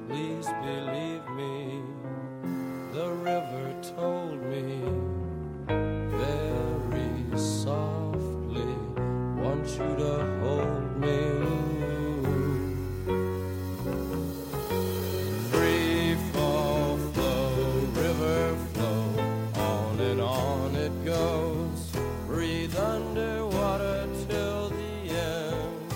Please believe me, the river told me very softly, want you to hold me. Free fall, flow, river flow, on and on it goes. Breathe underwater till the end.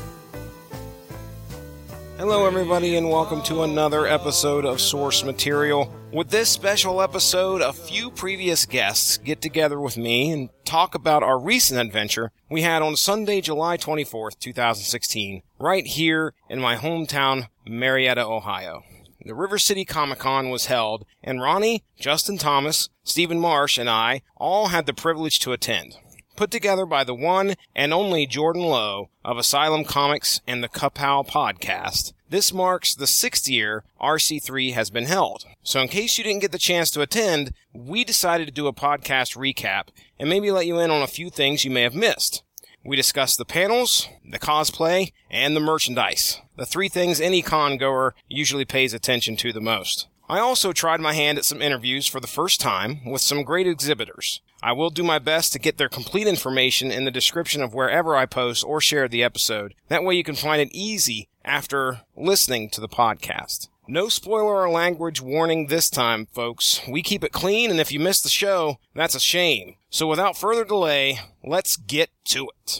Hello everybody and welcome to another episode of Source Material. With this special episode, a few previous guests get together with me and talk about our recent adventure we had on Sunday, July 24th, 2016, right here in my hometown, Marietta, Ohio. The River City Comic-Con was held, and Ronnie, Justin Thomas, Stephen Marsh, and I all had the privilege to attend. Put together by the one and only Jordan Lowe of Asylum Comics and the Kapow podcast, this marks the 6th year RC3 has been held. So in case you didn't get the chance to attend, we decided to do a podcast recap and maybe let you in on a few things you may have missed. We discussed the panels, the cosplay, and the merchandise, the three things any con goer usually pays attention to the most. I also tried my hand at some interviews for the first time with some great exhibitors. I will do my best to get their complete information in the description of wherever I post or share the episode. That way you can find it easy after listening to the podcast. No spoiler or language warning this time, folks. We keep it clean, and if you missed the show, that's a shame. So without further delay, let's get to it.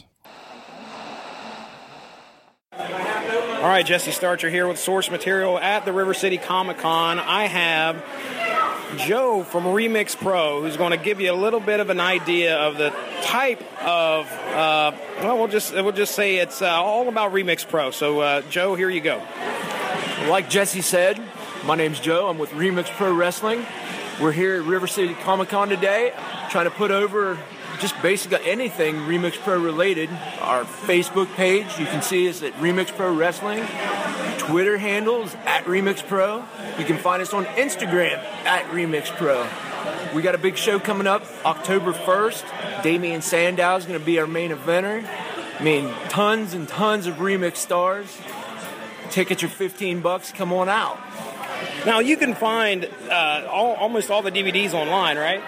All right, Jesse Starcher here with Source Material at the River City Comic-Con. I have Joe from Remix Pro, who's going to give you a little bit of an idea of the type of, we'll just say it's all about Remix Pro. So, Joe, here you go. Like Jesse said, my name's Joe. I'm with Remix Pro Wrestling. We're here at River City Comic-Con today, trying to put over just basically anything Remix Pro related. Our Facebook page, you can see us at Remix Pro Wrestling. Twitter handles at Remix Pro. You can find us on Instagram at Remix Pro. We got a big show coming up October 1st. Damian Sandow is going to be our main eventer. I mean, tons and tons of Remix stars. Tickets are $15. Come on out. Now, you can find almost all the DVDs online, right?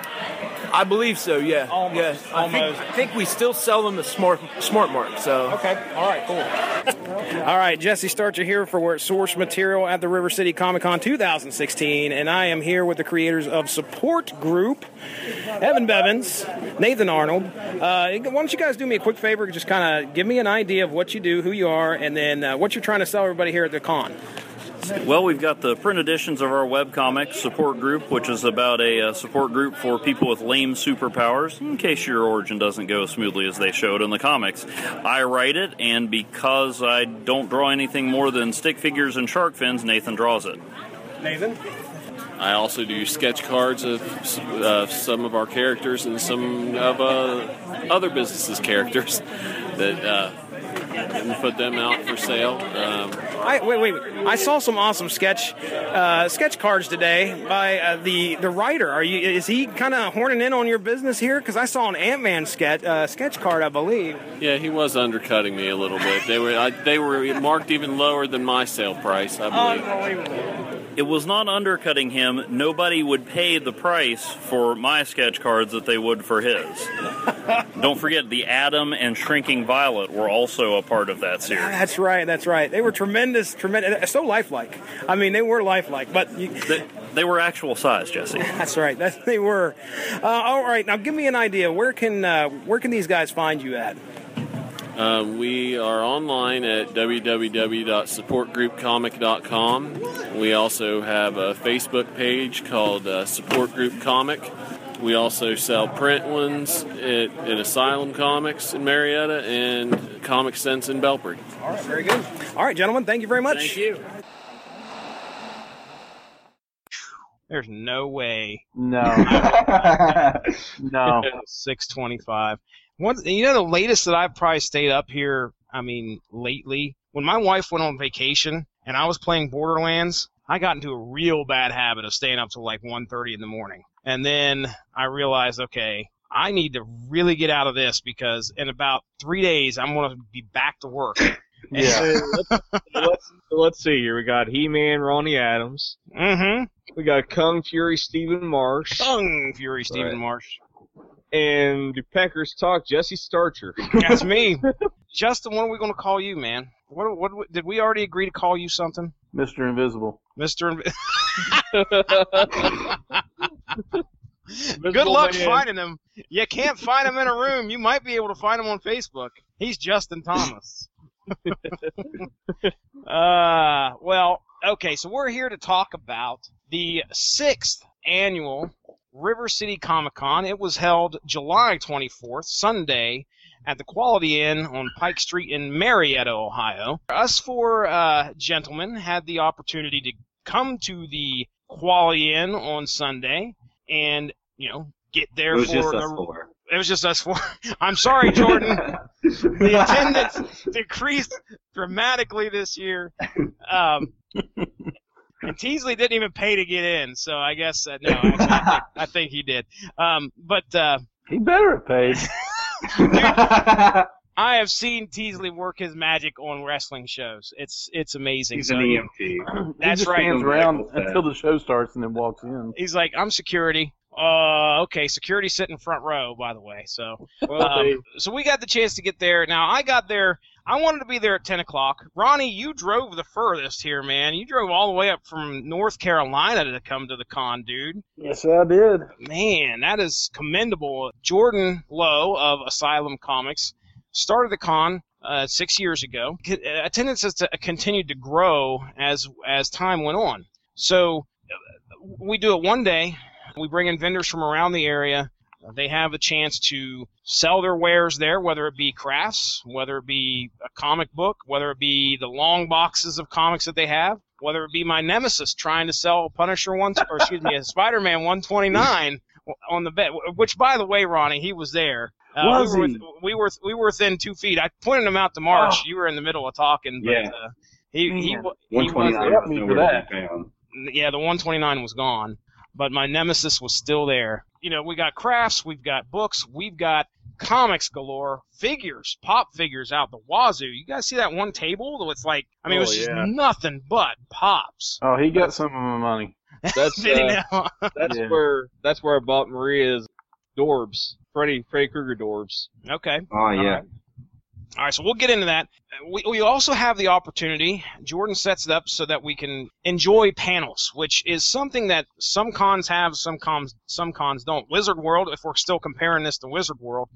I believe so, yeah. Almost. Yeah. I think we still sell them at Smart Mark. So. Okay. All right, cool. All right, Jesse Starcher here for Source Material at the River City Comic-Con 2016, and I am here with the creators of Support Group, Evan Bevins, Nathan Arnold. Why don't you guys do me a quick favor, just kind of give me an idea of what you do, who you are, and then what you're trying to sell everybody here at the con. Well, we've got the print editions of our webcomic, Support Group, which is about a support group for people with lame superpowers, in case your origin doesn't go as smoothly as they showed in the comics. I write it, and because I don't draw anything more than stick figures and shark fins, Nathan draws it. Nathan? I also do sketch cards of some of our characters and some of other businesses' characters that and put them out for sale. Wait. I saw some awesome sketch cards today by the writer. Is he kind of horning in on your business here? Because I saw an Ant-Man sketch card, I believe. Yeah, he was undercutting me a little bit. They were marked even lower than my sale price, I believe. Unbelievable. It was not undercutting him. Nobody would pay the price for my sketch cards that they would for his. Don't forget, the Atom and Shrinking Violet were also a part of that series. That's right. They were tremendous, so lifelike. I mean, they were lifelike, but they were actual size, Jesse. That's right. They were. All right, now give me an idea. Where can these guys find you at? We are online at www.supportgroupcomic.com. We also have a Facebook page called Support Group Comic. We also sell print ones at Asylum Comics in Marietta and Comic Sense in Belford. All right, very good. All right, gentlemen, thank you very much. Thank you. There's no way. No. No. 625. The latest that I've probably stayed up here, lately, when my wife went on vacation and I was playing Borderlands, I got into a real bad habit of staying up till like 1:30 in the morning. And then I realized, okay, I need to really get out of this because in about 3 days I'm going to be back to work. Yeah. let's see here. We got He-Man, Ronnie Adams. Mm-hmm. We got Kung Fury, Stephen Marsh. Kung Fury, Stephen Right. Marsh. And the Packers talk, Jesse Starcher. That's me. Justin, what are we going to call you, man? What did we already agree to call you something? Mr. Invisible. Mr. Good Invisible luck Man. finding him. You can't find him in a room. You might be able to find him on Facebook. He's Justin Thomas. Well, okay, so we're here to talk about the 6th annual River City Comic Con. It was held July 24th, Sunday, at the Quality Inn on Pike Street in Marietta, Ohio. Us four gentlemen had the opportunity to come to the Quality Inn on Sunday and, get there It was for just the us four. It was just us four. I'm sorry, Jordan. The attendance decreased dramatically this year. And Teasley didn't even pay to get in, so I guess, no, actually, I think he did. He better have paid. I have seen Teasley work his magic on wrestling shows. It's amazing. He's So an he- EMT. He That's just right. stands around Medical until the show starts and then walks in. He's like, I'm security. Okay, security sitting front row, by the way. So, so we got the chance to get there. Now, I got there. I wanted to be there at 10 o'clock. Ronnie, you drove the furthest here, man. You drove all the way up from North Carolina to come to the con, dude. Yes, I did. Man, that is commendable. Jordan Lowe of Asylum Comics started the con 6 years ago. Attendance has continued to grow as time went on. So we do it one day. We bring in vendors from around the area. They have a chance to sell their wares there, whether it be crafts, whether it be a comic book, whether it be the long boxes of comics that they have, whether it be my nemesis trying to sell Punisher Spider-Man 129 on the bet. Which, by the way, Ronnie, he was there. Was we were within 2 feet. I pointed him out to Marsh. You were in the middle of talking, but Yeah. he was 129 Help was me for nowhere to that. be found. yeah, the 129 was gone, but my nemesis was still there. We got crafts, we've got books, we've got comics galore, figures, pop figures out the wazoo. You guys see that one table? It's like, it was just yeah. nothing but pops. Oh, he got some of my money. That's Did he now? that's Yeah. where I bought Maria's Dorbs, Freddy Krueger Dorbs. Okay. Oh, yeah. All right, so we'll get into that. We also have the opportunity, Jordan sets it up so that we can enjoy panels, which is something that some cons have, some cons don't. Wizard World, if we're still comparing this to Wizard World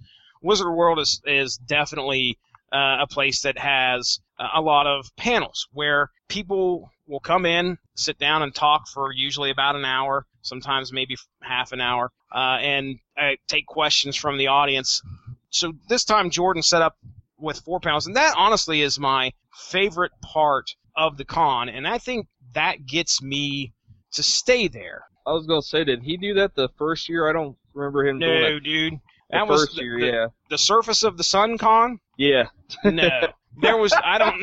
is definitely a place that has a lot of panels where people will come in, sit down and talk for usually about an hour, sometimes maybe half an hour, and take questions from the audience. So this time Jordan set up with 4 panels, and that honestly is my favorite part of the con, and I think that gets me to stay there. I was gonna say, did he do that the first year? I don't remember him doing No, that. dude. The That was first year, yeah. the Surface of the Sun con? Yeah. No. There was, I don't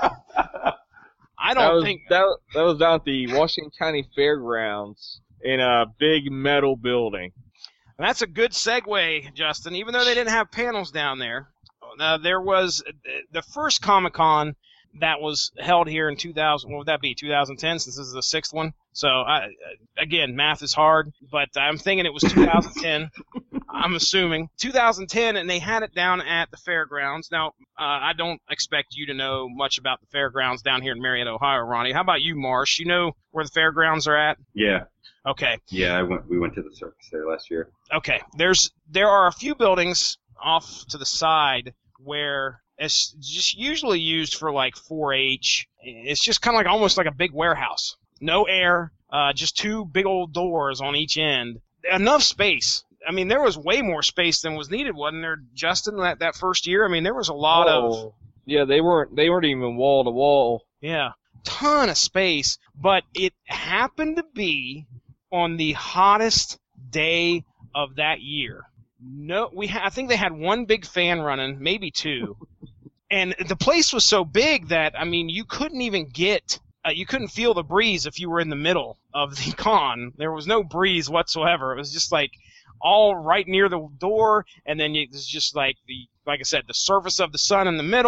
think, that was down at the Washington County Fairgrounds in a big metal building. that's a good segue, Justin, even though they didn't have panels down there. There was the first Comic-Con that was held here in 2000, what would that be, 2010, since this is the 6th one? So, again, math is hard, but I'm thinking it was 2010. I'm assuming 2010, and they had it down at the fairgrounds. Now, I don't expect you to know much about the fairgrounds down here in Marietta, Ohio, Ronnie. How about you, Marsh? You know where the fairgrounds are at? Yeah. Okay. Yeah, we went to the circus there last year. Okay. There are a few buildings off to the side where it's just usually used for like 4-H. It's just kind of like almost like a big warehouse. No air, just 2 big old doors on each end. Enough space. I mean, there was way more space than was needed, wasn't there, Justin, that first year? I mean, there was a lot of... Yeah, they weren't even wall to wall. Yeah, ton of space, but it happened to be on the hottest day of that year. I think they had 1 big fan running, maybe 2, and the place was so big that you couldn't even you couldn't feel the breeze if you were in the middle of the con. There was no breeze whatsoever. It was just like all right near the door, and then it's just like I said, the surface of the sun in the middle,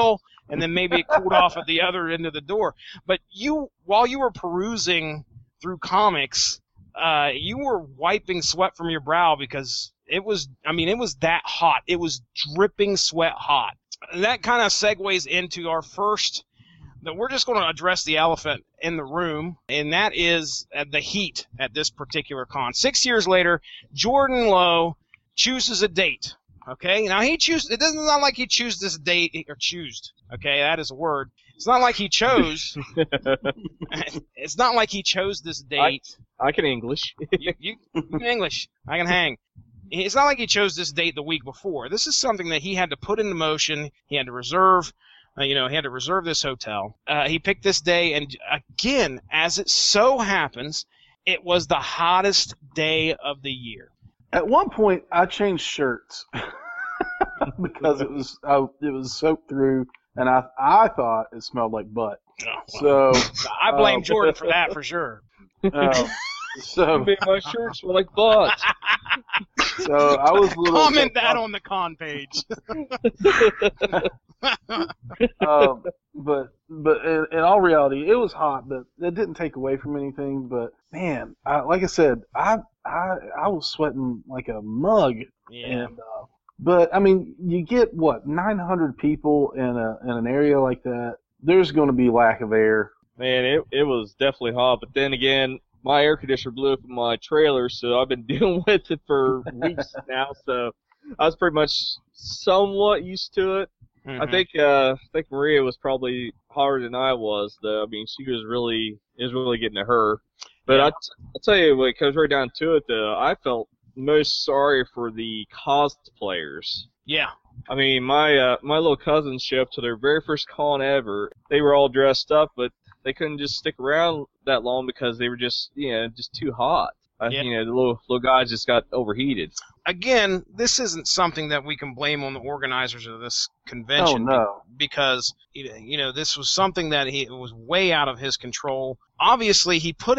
and then maybe it cooled off at the other end of the door. But while you were perusing through comics, you were wiping sweat from your brow because it was that hot. It was dripping sweat hot. And that kind of segues into our first, that we're just going to address the elephant in the room, and that is the heat at this particular con. 6 years later, Jordan Lowe chooses a date. Okay, now it doesn't sound like he chose this date, or choosed. Okay, that is a word. It's not like he chose. It's not like he chose this date. I can English. you can English. I can hang. It's not like he chose this date the week before. This is something that he had to put into motion. He had to reserve. He had to reserve this hotel. He picked this day, and again, as it so happens, it was the hottest day of the year. At one point, I changed shirts because it was soaked through, and I thought it smelled like butt. So I blame Jordan for that for sure. So my shirts smell like butt. So I was a little comment that on the con page. But in all reality, it was hot, but it didn't take away from anything. But man, like I said, I was sweating like a mug. Yeah. And, but I mean, you get 900 people in an area like that. There's going to be lack of air. Man, it was definitely hot. But then again, my air conditioner blew up in my trailer, so I've been dealing with it for weeks now. So I was pretty much somewhat used to it. Mm-hmm. I think Maria was probably hotter than I was, though. I mean, it was really getting to her. But I'll tell you, when it comes right down to it, though, I felt most sorry for the cosplayers. Yeah. I mean, my little cousins showed up to their very first con ever. They were all dressed up, but they couldn't just stick around that long because they were just too hot. The little guys just got overheated. Again, this isn't something that we can blame on the organizers of this convention. Oh, no. Because, this was something that it was way out of his control. Obviously,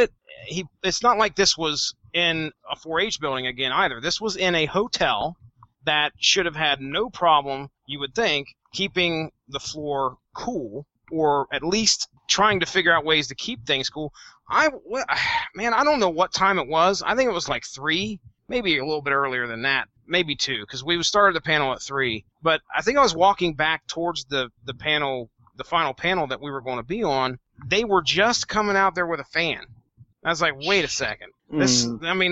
it's not like this was in a 4-H building again either. This was in a hotel that should have had no problem, you would think, keeping the floor cool, or at least trying to figure out ways to keep things cool. I don't know what time it was. I think it was like 3, maybe a little bit earlier than that, maybe 2, because we started the panel at 3. But I think I was walking back towards the panel, the final panel that we were going to be on. They were just coming out there with a fan. I was like, wait a second. This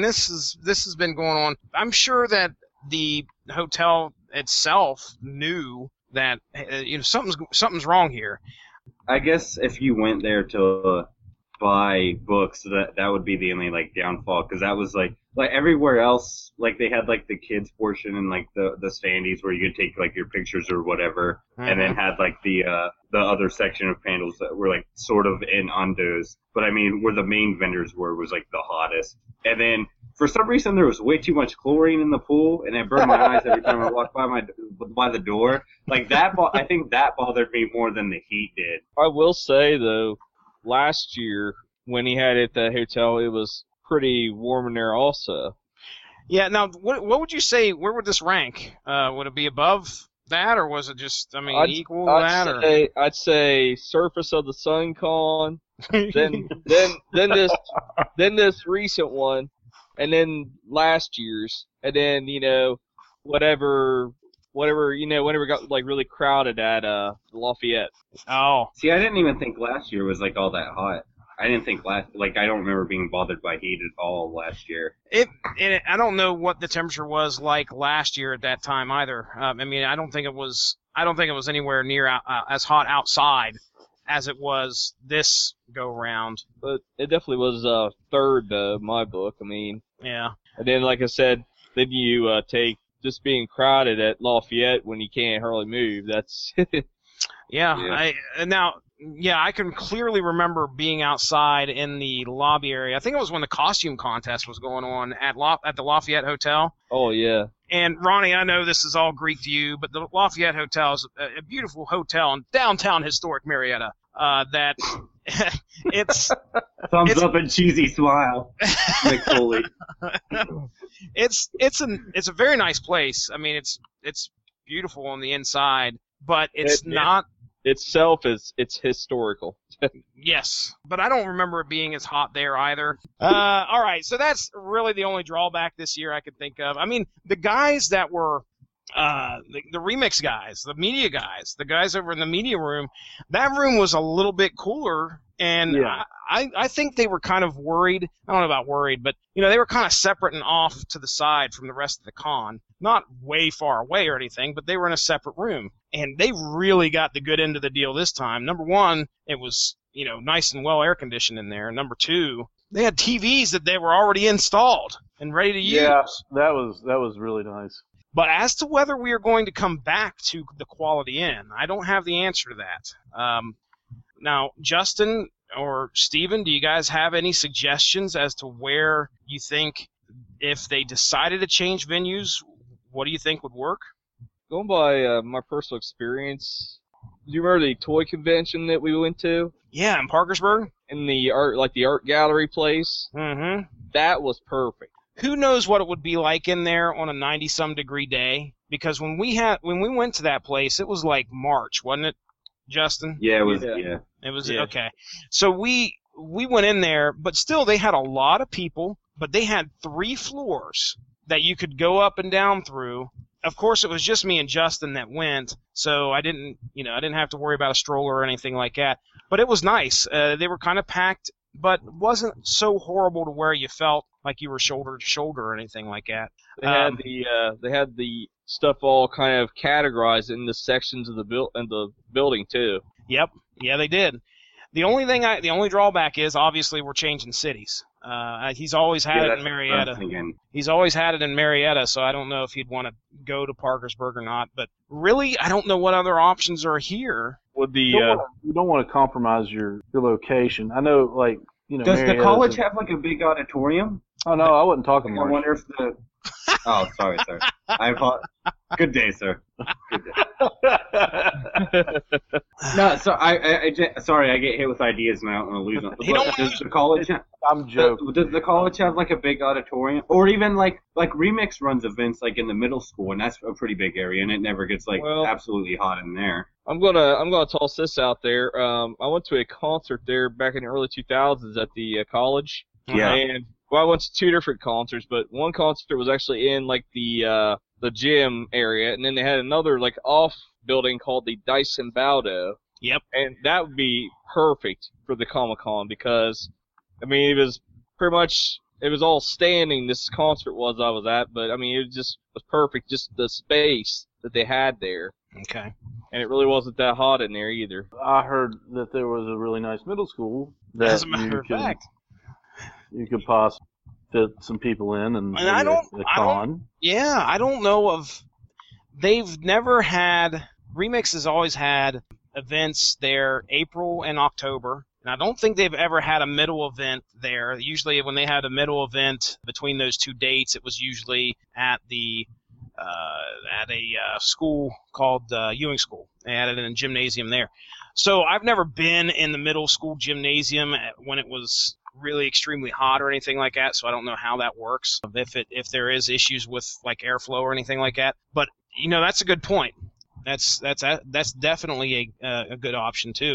has been going on. I'm sure that the hotel itself knew that something's wrong here. I guess if you went there to buy books, that would be the only downfall, because that was like everywhere else, they had the kids portion and the standees where you could take your pictures or whatever, and then had the other section of panels that were sort of in undos. But I mean, where the main vendors were was the hottest. And then for some reason there was way too much chlorine in the pool, and it burned my eyes every time I walked by the door. I think that bothered me more than the heat did. I will say though, last year when he had it at the hotel, it was pretty warm in there also. Yeah. Now, what would you say? Where would this rank? Would it be above that, or was it just equal to that? I'd say surface of the Sun Con, then this recent one, and then last year's, and then whatever whenever it got really crowded at Lafayette. Oh. See, I didn't even think last year was all that hot. I didn't think I don't remember being bothered by heat at all last year. I don't know what the temperature was like last year at that time either. I don't think it was anywhere near as hot outside as it was this go round. But it definitely was third to my book. Yeah. And then, like I said, then you take just being crowded at Lafayette when you can't hardly move. That's yeah. I can clearly remember being outside in the lobby area. I think it was when the costume contest was going on at the Lafayette Hotel. Oh, yeah. And, Ronnie, I know this is all Greek to you, but the Lafayette Hotel is a beautiful hotel in downtown historic Marietta. That it's... Thumbs up and cheesy smile. Mick Foley. It's a very nice place. It's beautiful on the inside, but it's not itself it's historical. Yes, but I don't remember it being as hot there either. All right, so that's really the only drawback this year I could think of. I mean, the guys that were the remix guys, the media guys, the guys over in the media room, that room was a little bit cooler, and Yeah. I think they were kind of worried. I don't know about worried, but they were kind of separate and off to the side from the rest of the con. Not way far away or anything, but they were in a separate room, and they really got the good end of the deal this time. Number one, it was nice and well air conditioned in there. Number two, they had TVs that they were already installed and ready to use. Yeah, that was really nice. But as to whether we are going to come back to the Quality Inn, I don't have the answer to that. Now, Justin or Steven, do you guys have any suggestions as to where you think, if they decided to change venues, what do you think would work? Going by my personal experience, do you remember the toy convention that we went to? Yeah, in Parkersburg? In the art gallery place? Mm-hmm. That was perfect. Who knows what it would be like in there on a 90-some degree day? Because when we went to that place, it was like March, wasn't it, Justin? Yeah, it was. Yeah. Yeah. It was Yeah. okay. So we went in there, but still they had a lot of people, but they had 3 floors that you could go up and down through. Of course, it was just me and Justin that went, so I didn't have to worry about a stroller or anything like that. But it was nice. They were kind of packed, but it wasn't so horrible to where you felt like you were shoulder to shoulder or anything like that. They had the stuff all kind of categorized in the sections of the building too. Yep. Yeah, they did. The only drawback is obviously we're changing cities. He's always had it in Marietta. He's always had it in Marietta, so I don't know if he'd want to go to Parkersburg or not. But really, I don't know what other options are here. Would You don't want to compromise your location. I know, Does the Marietta's college have like a big auditorium? Oh no, I wasn't talking I March. wonder if the. Oh, sorry, sir. Good day, sir. Good day. No, so sorry, I get hit with ideas and I don't want to lose them. Does the college? I'm joking. Does the college have like a big auditorium, or even like Remix runs events like in the middle school, and that's a pretty big area, and it never gets absolutely hot in there. I'm gonna toss this out there. I went to a concert there back in the early 2000s at the college. Yeah. And I went to 2 different concerts, but one concert was actually in the gym area, and then they had another off building called the Dyson Baldo. Yep. And that would be perfect for the Comic-Con because, it was pretty much, it was all standing, this concert I was at, but it was perfect, just the space that they had there. Okay. And it really wasn't that hot in there either. I heard that there was a really nice middle school that As a matter of fact. you could possibly fit some people in and I don't know of. They've never had. Remix has always had events there April and October, and I don't think they've ever had a middle event there. Usually, when they had a middle event between those 2 dates, it was usually at a school called Ewing School. They had it in a gymnasium there. So I've never been in the middle school gymnasium when it was really extremely hot or anything like that, so I don't know how that works. If there is issues with airflow or anything like that. But that's a good point. That's definitely a good option too.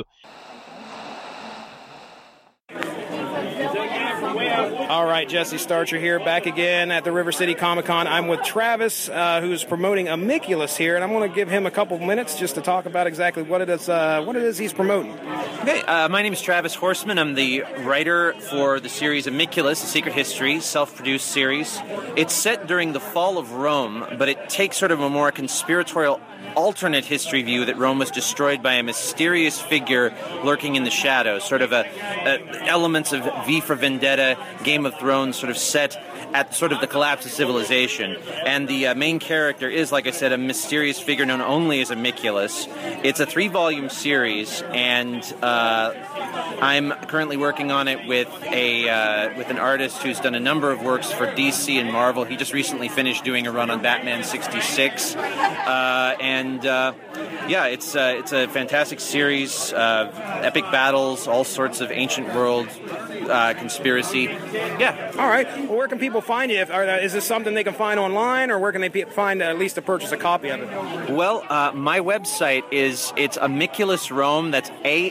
All right, Jesse Starcher here, back again at the River City Comic-Con. I'm with Travis, who's promoting Amiculus here, and I'm going to give him a couple minutes just to talk about exactly what it is he's promoting. Okay, my name is Travis Horseman. I'm the writer for the series Amiculus, A Secret History, self-produced series. It's set during the fall of Rome, but it takes sort of a more conspiratorial alternate history view that Rome was destroyed by a mysterious figure lurking in the shadows, sort of elements of V for Vendetta, Game of Thrones, sort of set at sort of the collapse of civilization. And the main character is, like I said, a mysterious figure known only as Amiculus. It's a 3-volume series, and I'm currently working on it with an artist who's done a number of works for DC and Marvel. He just recently finished doing a run on Batman 66, and And yeah, it's a fantastic series of epic battles, all sorts of ancient world conspiracy. Yeah. All right. Well, where can people find you? Is this something they can find online, or where can they find at least to purchase a copy of it? Well, my website it's Amicculus Rome. That's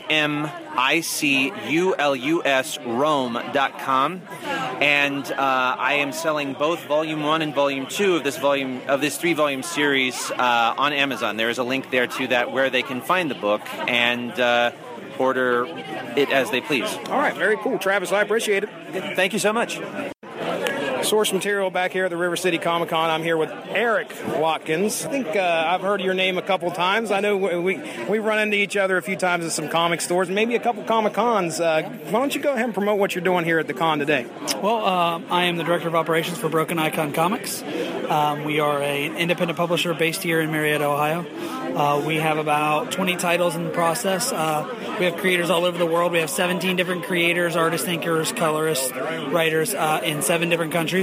AMICULUS Rome.com, and I am selling both Volume 1 and Volume 2 of this 3-volume series on Amazon. There is a link there to that where they can find the book and order it as they please. All right, very cool. Travis, I appreciate it. Thank you so much. Source Material back here at the River City Comic Con. I'm here with Eric Watkins. I think I've heard your name a couple times. I know we run into each other a few times at some comic stores, maybe a couple Comic Cons. Why don't you go ahead and promote what you're doing here at the con today? Well, I am the Director of Operations for Broken Icon Comics. We are an independent publisher based here in Marietta, Ohio. We have about 20 titles in the process. We have creators all over the world. We have 17 different creators, artists, inkers, colorists, writers in 7 different countries.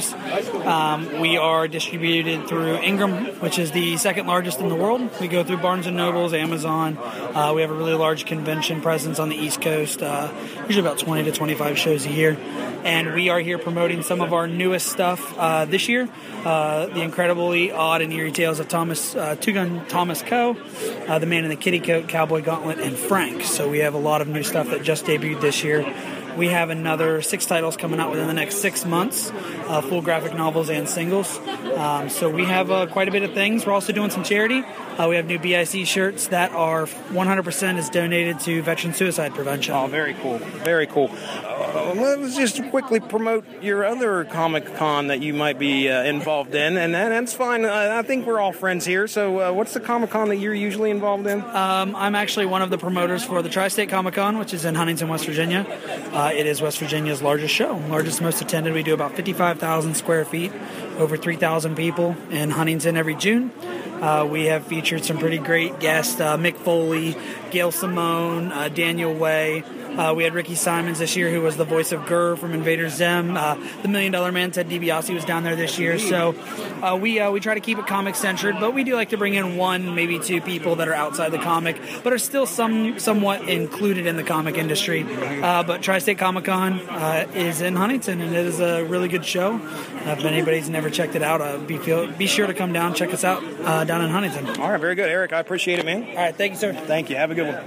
We are distributed through Ingram, which is the second largest in the world. We go through Barnes & Nobles, Amazon. We have a really large convention presence on the East Coast, usually about 20 to 25 shows a year. And we are here promoting some of our newest stuff this year, The Incredibly Odd and Eerie Tales of Two-Gun Thomas Coe, The Man in the Kitty Coat, Cowboy Gauntlet, and Frank. So we have a lot of new stuff that just debuted this year. We have another 6 titles coming out within the next 6 months, full graphic novels and singles. So we have quite a bit of things. We're also doing some charity. We have new BIC shirts that are 100% is donated to veteran suicide prevention. Oh, very cool. Very cool. Let's just quickly promote your other Comic Con that you might be involved in, and that's fine. I think we're all friends here. So what's the Comic Con that you're usually involved in? I'm actually one of the promoters for the Tri-State Comic Con, which is in Huntington, West Virginia. It is West Virginia's largest show, largest, most attended. We do about 55,000 square feet, over 3,000 people in Huntington every June. We have featured some pretty great guests, Mick Foley, Gail Simone, Daniel Way. We had Ricky Simons this year, who was the voice of Gurr from Invader Zim. The $1 Million Man, Ted DiBiase, was down there this year. So we try to keep it comic-centered, but we do like to bring in 1, maybe 2 people that are outside the comic, but are still somewhat included in the comic industry. But Tri-State Comic-Con is in Huntington, and it is a really good show. If anybody's never checked it out, be sure to come down, check us out down in Huntington. All right, very good, Eric. I appreciate it, man. All right, thank you, sir. Thank you. Have a good one.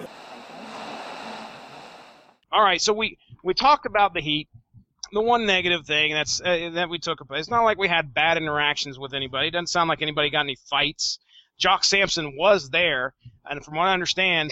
All right, so we talked about the heat. The one negative thing that we took about. It's not like we had bad interactions with anybody. It doesn't sound like anybody got any fights. Jock Sampson was there, and from what I understand,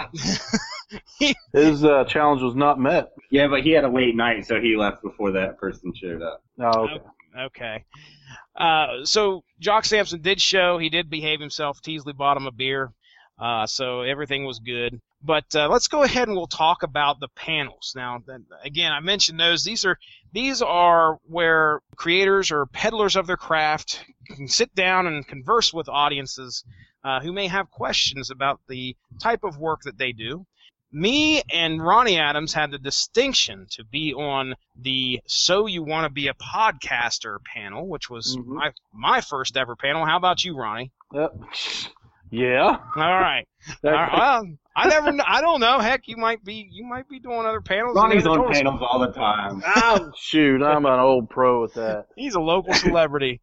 his challenge was not met. Yeah, but he had a late night, so he left before that person showed up. Oh, okay. Okay. So Jock Sampson did show. He did behave himself. Teasley bought him a beer, so everything was good. But let's go ahead and we'll talk about the panels. Now, again, I mentioned those. These are where creators or peddlers of their craft can sit down and converse with audiences who may have questions about the type of work that they do. Me and Ronnie Adams had the distinction to be on the So You Want to Be a Podcaster panel, which was my first ever panel. How about you, Ronnie? Yeah. All right. Well, I don't know. Heck, you might be doing other panels. Ronnie's on panels all the time. Oh, shoot, I'm an old pro at that. He's a local celebrity.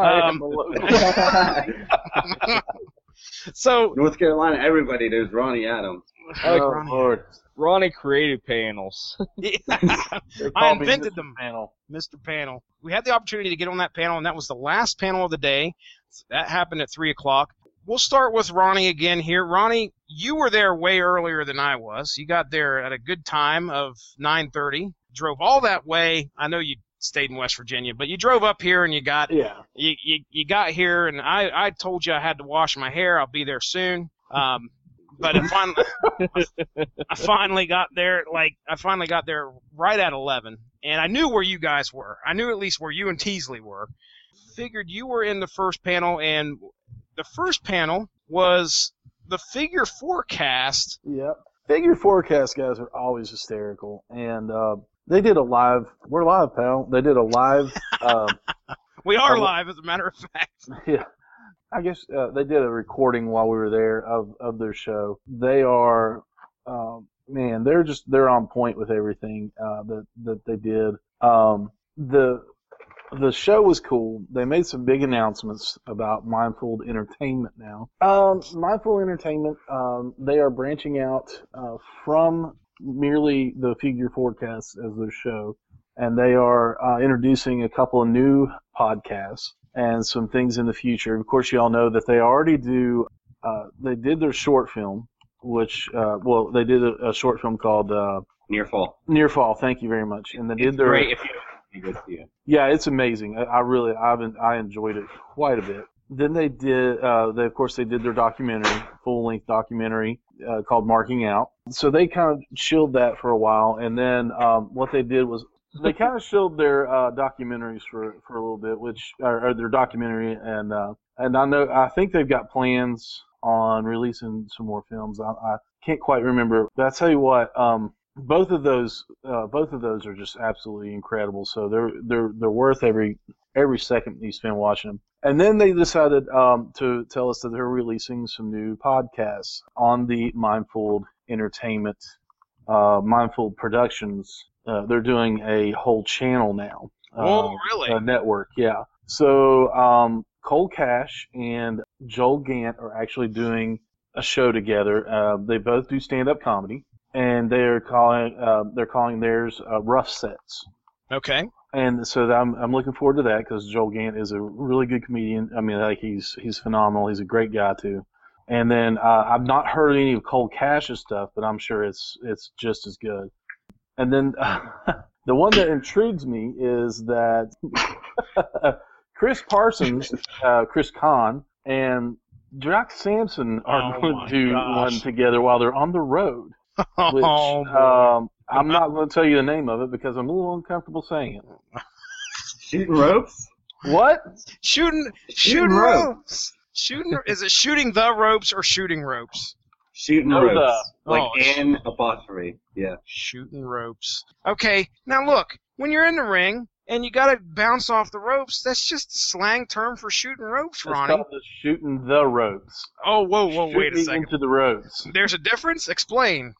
So North Carolina, everybody knows Ronnie Adams. Oh, Lord. Ronnie created panels. I invented them. Mr. Panel. We had the opportunity to get on that panel, and that was the last panel of the day. That happened at 3 o'clock. We'll start with Ronnie again here. Ronnie, you were there way earlier than I was. You got there at a good time of 9:30. Drove all that way. I know you stayed in West Virginia, but you drove up here and you got got here, and I told you I had to wash my hair. I'll be there soon. But I finally got there. I finally got there right at 11, and I knew where you guys were. I knew at least where you and Teasley were. Figured you were in the first panel, and the first panel was the Figure Forecast. Yep. Figure Forecast guys are always hysterical, and they did a live. We're live, pal. They did a live. We are live, as a matter of fact. Yeah. I guess they did a recording while we were there of their show. They are, man, they're on point with everything that they did. The show was cool. They made some big announcements about Mindful Entertainment now. Mindful Entertainment, they are branching out from merely the Figure Forecast as their show, and they are introducing a couple of new podcasts and some things in the future. Of course, you all know that they already do. They did their short film, which they did a short film called Near Fall. Near Fall. Thank you very much. And they did their. Great if you go see it. Yeah, it's amazing. I enjoyed it quite a bit. Then they did. Of course, they did their documentary, full-length documentary called Marking Out. So they kind of chilled that for a while, and then what they did was they kind of showed their documentaries for a little bit, which or their documentary, and I think they've got plans on releasing some more films. I can't quite remember, but I tell you what, both of those are just absolutely incredible. So they're worth every second you spend watching them. And then they decided to tell us that they're releasing some new podcasts on the Mindful Entertainment, Mindful Productions. They're doing a whole channel now. Oh, really? A network, yeah. So Cole Cash and Joel Gant are actually doing a show together. They both do stand-up comedy, and they're calling theirs Rough Sets. Okay. And so I'm looking forward to that because Joel Gant is a really good comedian. I mean, like he's phenomenal. He's a great guy too. And then I've not heard any of Cole Cash's stuff, but I'm sure it's just as good. And then the one that intrudes me is that Chris Parsons, Chris Kahn, and Jock Sampson are going to do one together while they're on the road. Which I'm not going to tell you the name of it because I'm a little uncomfortable saying it. Shooting ropes? What? Shooting ropes. Is it shooting the ropes or shooting ropes? Shooting ropes. An apostrophe. Yeah. Shooting ropes. Okay. Now look, when you're in the ring and you got to bounce off the ropes, that's just a slang term for shooting ropes, Ronnie. It's called shooting the ropes. Oh, whoa, wait a second. Into the ropes. There's a difference? Explain.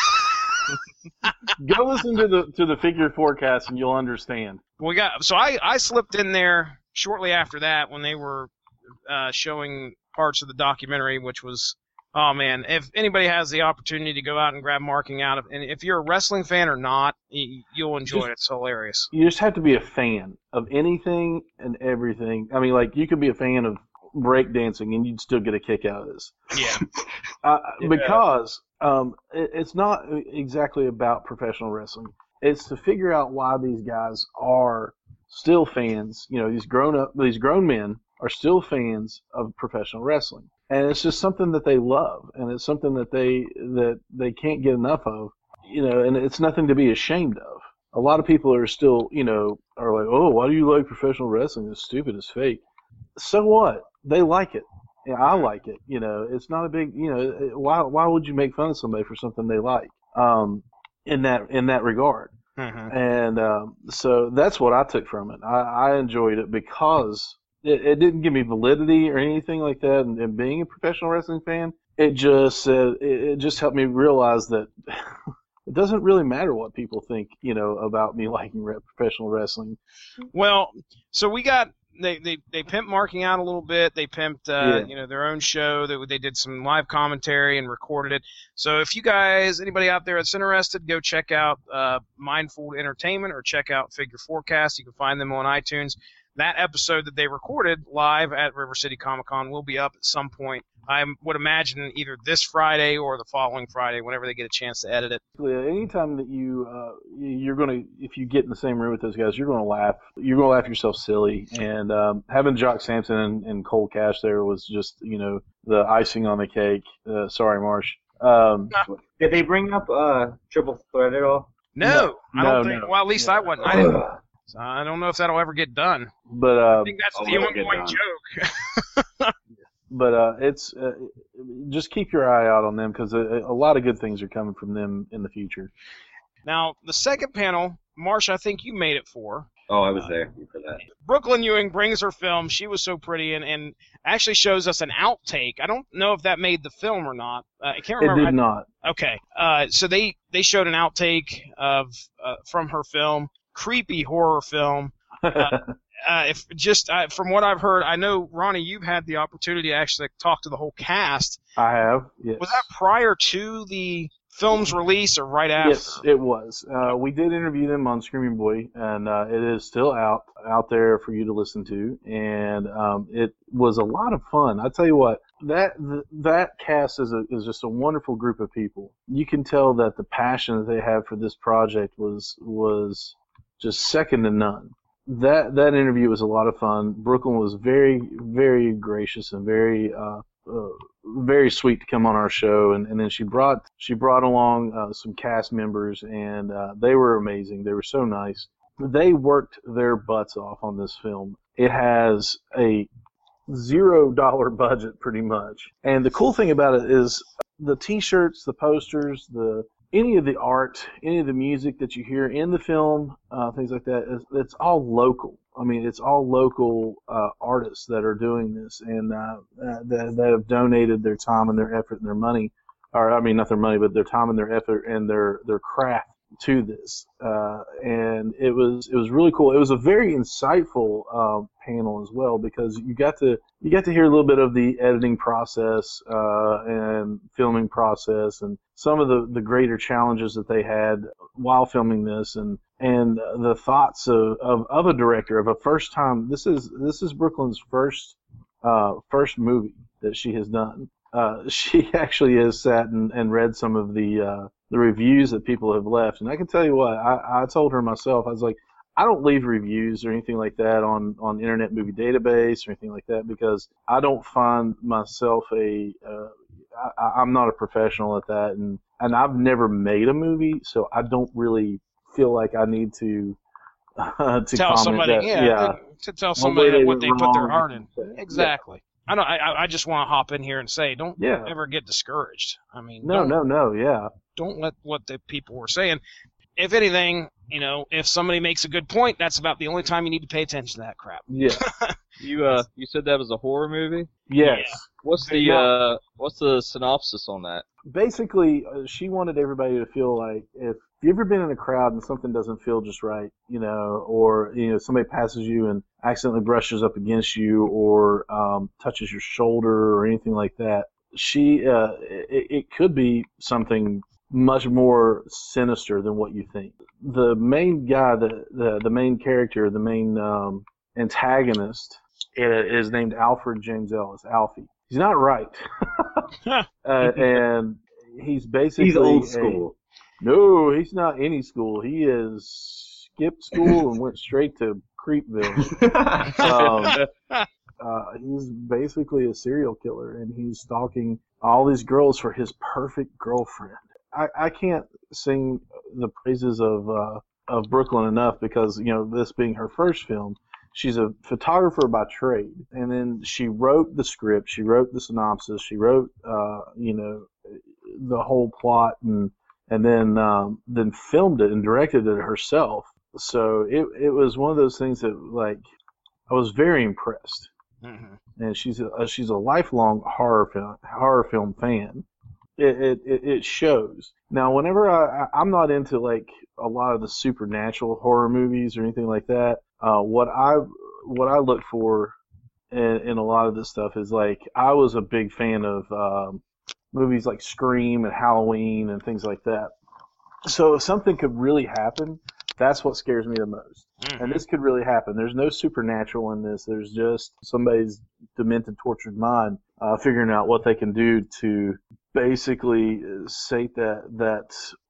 Go listen to the Figure Forecast and you'll understand. So I slipped in there shortly after that when they were showing parts of the documentary, which was, oh man, if anybody has the opportunity to go out and grab Marking Out, and if you're a wrestling fan or not, you'll enjoy it. It's hilarious. You just have to be a fan of anything and everything. I mean, like you could be a fan of breakdancing and you'd still get a kick out of this. Yeah. Because it's not exactly about professional wrestling. It's to figure out why these guys are still fans. You know, these grown men are still fans of professional wrestling, and it's just something that they love, and it's something that they can't get enough of. You know, and it's nothing to be ashamed of. A lot of people are still, are like, oh, why do you like professional wrestling? It's stupid. It's fake. So what? They like it. Yeah, I like it. It's not a big. Why would you make fun of somebody for something they like? In that regard. Mm-hmm. And so that's what I took from it. I enjoyed it because it didn't give me validity or anything like that. And being a professional wrestling fan, it just helped me realize that it doesn't really matter what people think, about me liking professional wrestling. Well, so we got. They pimped Marking Out a little bit. They pimped their own show. They did some live commentary and recorded it. So if you guys, anybody out there that's interested, go check out Mindful Entertainment or check out Figure Forecast. You can find them on iTunes. That episode that they recorded live at River City Comic Con will be up at some point. I would imagine either this Friday or the following Friday, whenever they get a chance to edit it. Anytime that you're gonna, if you get in the same room with those guys, you're gonna laugh. You're gonna laugh yourself silly. And having Jock Sampson and Cole Cash there was just, the icing on the cake. Sorry, Marsh. Did they bring up Triple Threat at all? No, I don't think. No. Well, at least I wasn't. I didn't. So I don't know if that'll ever get done. But I think that's the ongoing joke. But it's just keep your eye out on them because a lot of good things are coming from them in the future. Now, the second panel, Marsh, I think you made it for. Oh, I was there for that. Brooklyn Ewing brings her film. She was so pretty, and actually shows us an outtake. I don't know if that made the film or not. I can't remember. It did not. Okay. So they showed an outtake of from her film, creepy horror film. If just from what I've heard, I know, Ronnie, you've had the opportunity to actually talk to the whole cast. I have. Yes. Was that prior to the film's release or right after? Yes, it was. We did interview them on Screaming Boy, and it is still out there for you to listen to. And it was a lot of fun. I tell you what, that cast is just a wonderful group of people. You can tell that the passion that they have for this project was just second to none. That interview was a lot of fun. Brooklyn was very, very gracious and very very sweet to come on our show, and then she brought along some cast members, and they were amazing. They were so nice. They worked their butts off on this film. It has a $0 budget pretty much, and the cool thing about it is the T-shirts, the posters, any of the art, any of the music that you hear in the film, things like that, it's all local. I mean, it's all local artists that are doing this, and that have donated their time and their effort and their money, or I mean, not their money, but their time and their effort and their craft to this. And it was really cool. It was a very insightful panel as well, because you got to hear a little bit of the editing process and filming process, and some of the greater challenges that they had while filming this, and the thoughts of a director, of a first time. This is Brooklyn's first movie that she has done. She actually has sat and read some of the reviews that people have left, and I can tell you what, I told her myself, I was like, I don't leave reviews or anything like that on Internet Movie Database or anything like that, because I don't find myself I'm not a professional at that, and I've never made a movie, so I don't really feel like I need to tell somebody, to tell somebody what they put their heart in. Exactly. Yeah. I just want to hop in here and say, don't ever get discouraged. I mean, no, don't let what the people were saying. If anything, if somebody makes a good point, that's about the only time you need to pay attention to that crap. Yeah. You said that was a horror movie? Yes. Yeah. What's the synopsis on that? Basically, she wanted everybody to feel like if you've ever been in a crowd and something doesn't feel just right, or somebody passes you and accidentally brushes up against you, or touches your shoulder or anything like that, it could be something much more sinister than what you think. The main guy, the main character, the main antagonist is named Alfred James Ellis, Alfie. He's not right. And he's basically... He's old school. No, he's not any school. He is skipped school and went straight to Creepville. He's basically a serial killer, and he's stalking all these girls for his perfect girlfriend. I can't sing the praises of Brooklyn enough, because this being her first film, she's a photographer by trade, and then she wrote the script, she wrote the synopsis, she wrote the whole plot, and then filmed it and directed it herself. So it was one of those things that, like, I was very impressed. Mm-hmm. And she's a lifelong horror film fan. It shows. Now, whenever I'm not into like a lot of the supernatural horror movies or anything like that, what I look for in a lot of this stuff is, like, I was a big fan of movies like Scream and Halloween and things like that. So if something could really happen, that's what scares me the most. Mm-hmm. And this could really happen. There's no supernatural in this. There's just somebody's demented, tortured mind figuring out what they can do to basically sate that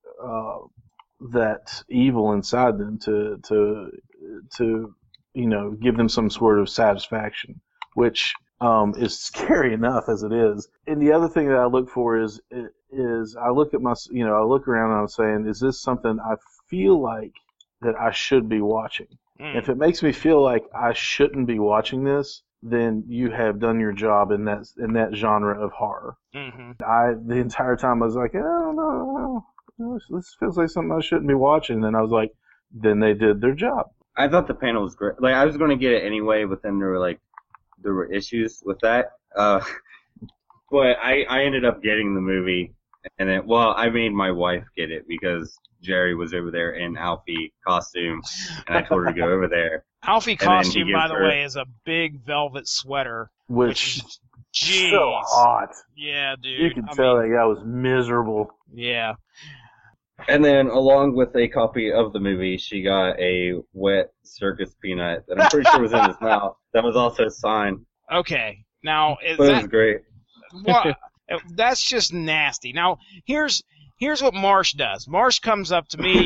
evil inside them, to give them some sort of satisfaction, which is scary enough as it is. And the other thing that I look for is I look at I look around and I'm saying, is this something I feel like that I should be watching? If it makes me feel like I shouldn't be watching this, then you have done your job in that genre of horror. Mm-hmm. The entire time I was like, I don't know, this feels like something I shouldn't be watching. And I was like, then they did their job. I thought the panel was great. Like, I was going to get it anyway, but then there were issues with that. But I ended up getting the movie, and then, I made my wife get it because Jerry was over there in Alfie costume, and I told her to go over there. Alfie costume, by the way, is a big velvet sweater, which is jeez. So hot. Yeah, dude. You can tell that guy was miserable. Yeah. And then, along with a copy of the movie, she got a wet circus peanut that I'm pretty sure was in his mouth. That was also signed. Okay. Now, it was great. Well, that's just nasty. Now, here's what Marsh does. Marsh comes up to me.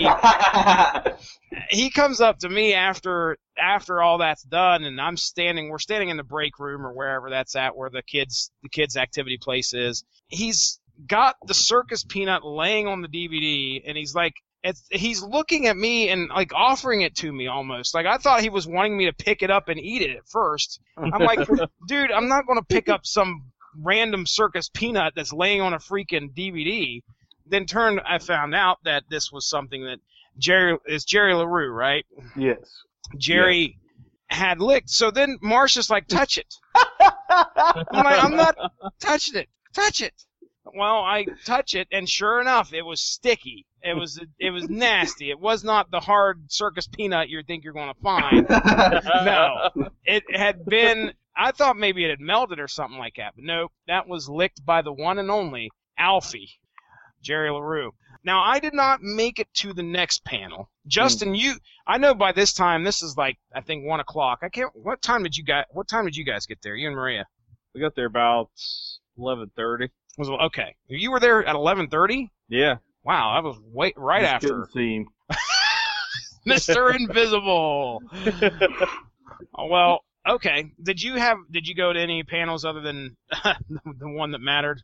He comes up to me after all that's done, and we're standing in the break room or wherever that's at, where the kids activity place is. He's got the circus peanut laying on the DVD, and he's looking at me and like offering it to me almost. Like, I thought he was wanting me to pick it up and eat it at first. I'm like, dude, I'm not going to pick up some random circus peanut that's laying on a freaking DVD. Then I found out that this was something that Jerry LaRue, right? Yes. Jerry had licked. So then Marsh is like, touch it. I'm like, I'm not touching it. Touch it. Well, I touch it, and sure enough, it was sticky. It was nasty. It was not the hard circus peanut you think you're going to find. No. It had been, I thought maybe it had melted or something like that, but no, that was licked by the one and only Alfie, Jerry LaRue. Now, I did not make it to the next panel. Justin, I know by this time, this is like, I think 1 o'clock. What time did you guys get there, you and Maria? We got there about 11:30. Okay. You were there at 11:30? Yeah. Wow, that was right after. Couldn't see him. Mr. Invisible. Well, okay. Did you go to any panels other than the one that mattered?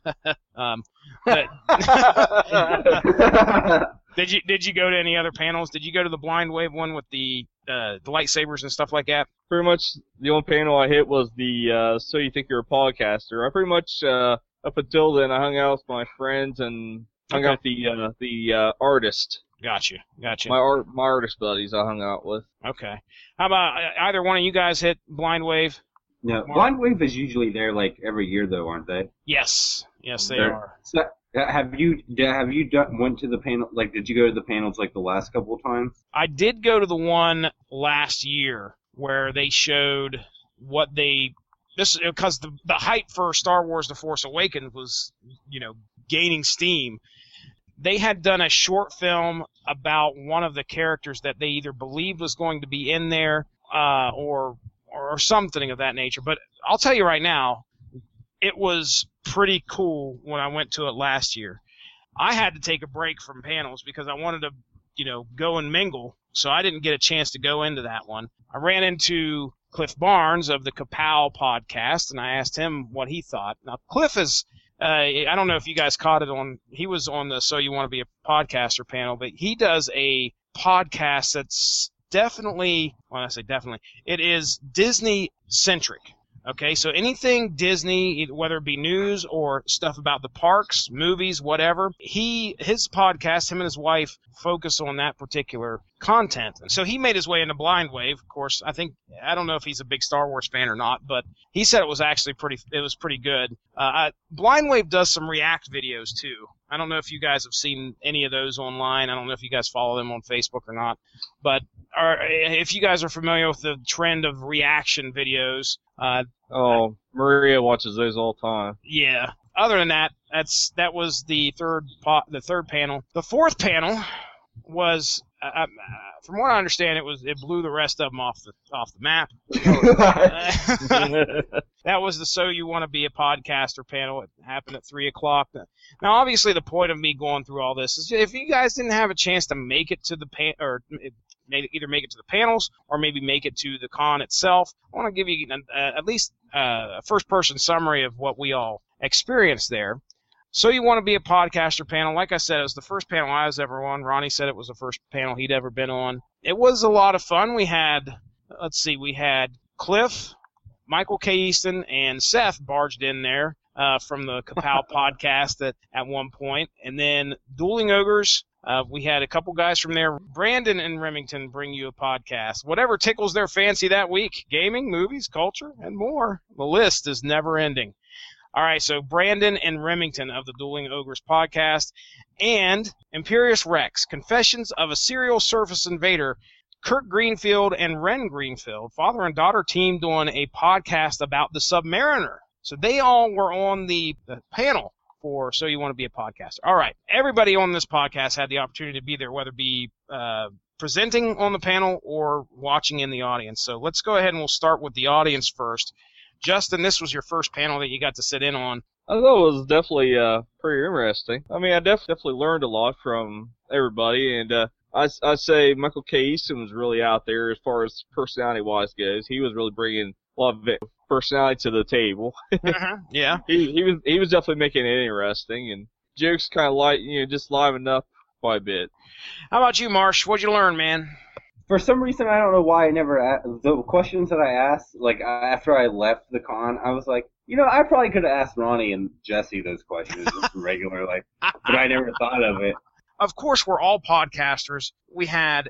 Did you go to any other panels? Did you go to the Blind Wave one with the lightsabers and stuff like that? Pretty much the only panel I hit was the So You Think You're a Podcaster. I pretty much up until then I hung out with my friends and hung out with the artist. Gotcha. My artist buddies I hung out with. Okay. How about either one of you guys hit Blind Wave? No, Blind Wave is usually there like every year though, aren't they? Yes, they are. So, have you went to the panel? Like, did you go to the panels like the last couple of times? I did go to the one last year where they showed what because the hype for Star Wars: The Force Awakens was, gaining steam. They had done a short film about one of the characters that they either believed was going to be in there, or something of that nature. But I'll tell you right now, it was pretty cool when I went to it last year. I had to take a break from panels because I wanted to, go and mingle, so I didn't get a chance to go into that one. I ran into Cliff Barnes of the Kapow podcast, and I asked him what he thought. Now, Cliff is, I don't know if you guys caught it he was on the So You Want to Be a Podcaster panel, but he does a podcast that's definitely, when I say definitely, it is Disney-centric. Okay, so anything Disney, whether it be news or stuff about the parks, movies, whatever, his podcast, him and his wife focus on that particular content. And so he made his way into Blind Wave. Of course, I don't know if he's a big Star Wars fan or not, but he said it was actually pretty good. Blind Wave does some React videos too. I don't know if you guys have seen any of those online. I don't know if you guys follow them on Facebook or not, but if you guys are familiar with the trend of reaction videos. Maria watches those all the time. Yeah. Other than that, that was the third panel. The fourth panel was, from what I understand, it blew the rest of them off the map. That was the So You Want to Be a Podcaster panel. It happened at 3 o'clock. Now, obviously, the point of me going through all this is if you guys didn't have a chance to make it to the either make it to the panels or maybe make it to the con itself, I want to give you at least a first-person summary of what we all experienced there. So You Want to Be a Podcaster panel. Like I said, it was the first panel I was ever on. Ronnie said it was the first panel he'd ever been on. It was a lot of fun. We had Cliff, Michael K. Easton, and Seth barged in there from the Kapow podcast at one point. And then Dueling Ogres, We had a couple guys from there. Brandon and Remington bring you a podcast. Whatever tickles their fancy that week. Gaming, movies, culture, and more. The list is never ending. All right, so Brandon and Remington of the Dueling Ogres podcast, and Imperious Rex, Confessions of a Serial Surface Invader. Kirk Greenfield and Ren Greenfield, father and daughter, teamed on a podcast about the Submariner. So they all were on the panel for So You Want to Be a Podcaster. All right, everybody on this podcast had the opportunity to be there, whether it be presenting on the panel or watching in the audience. So let's go ahead and we'll start with the audience first. Justin, this was your first panel that you got to sit in on. I thought it was definitely pretty interesting. I mean, I definitely learned a lot from everybody, and I'd say Michael K. Easton was really out there as far as personality-wise goes. He was really bringing a lot of personality to the table. Yeah. He was definitely making it interesting, and jokes kind of just livened up quite a bit. How about you, Marsh? What'd you learn, man? For some reason, I don't know why I never the questions that I asked, like after I left the con, I was like, I probably could have asked Ronnie and Jesse those questions regular life, but I never thought of it. Of course, we're all podcasters. We had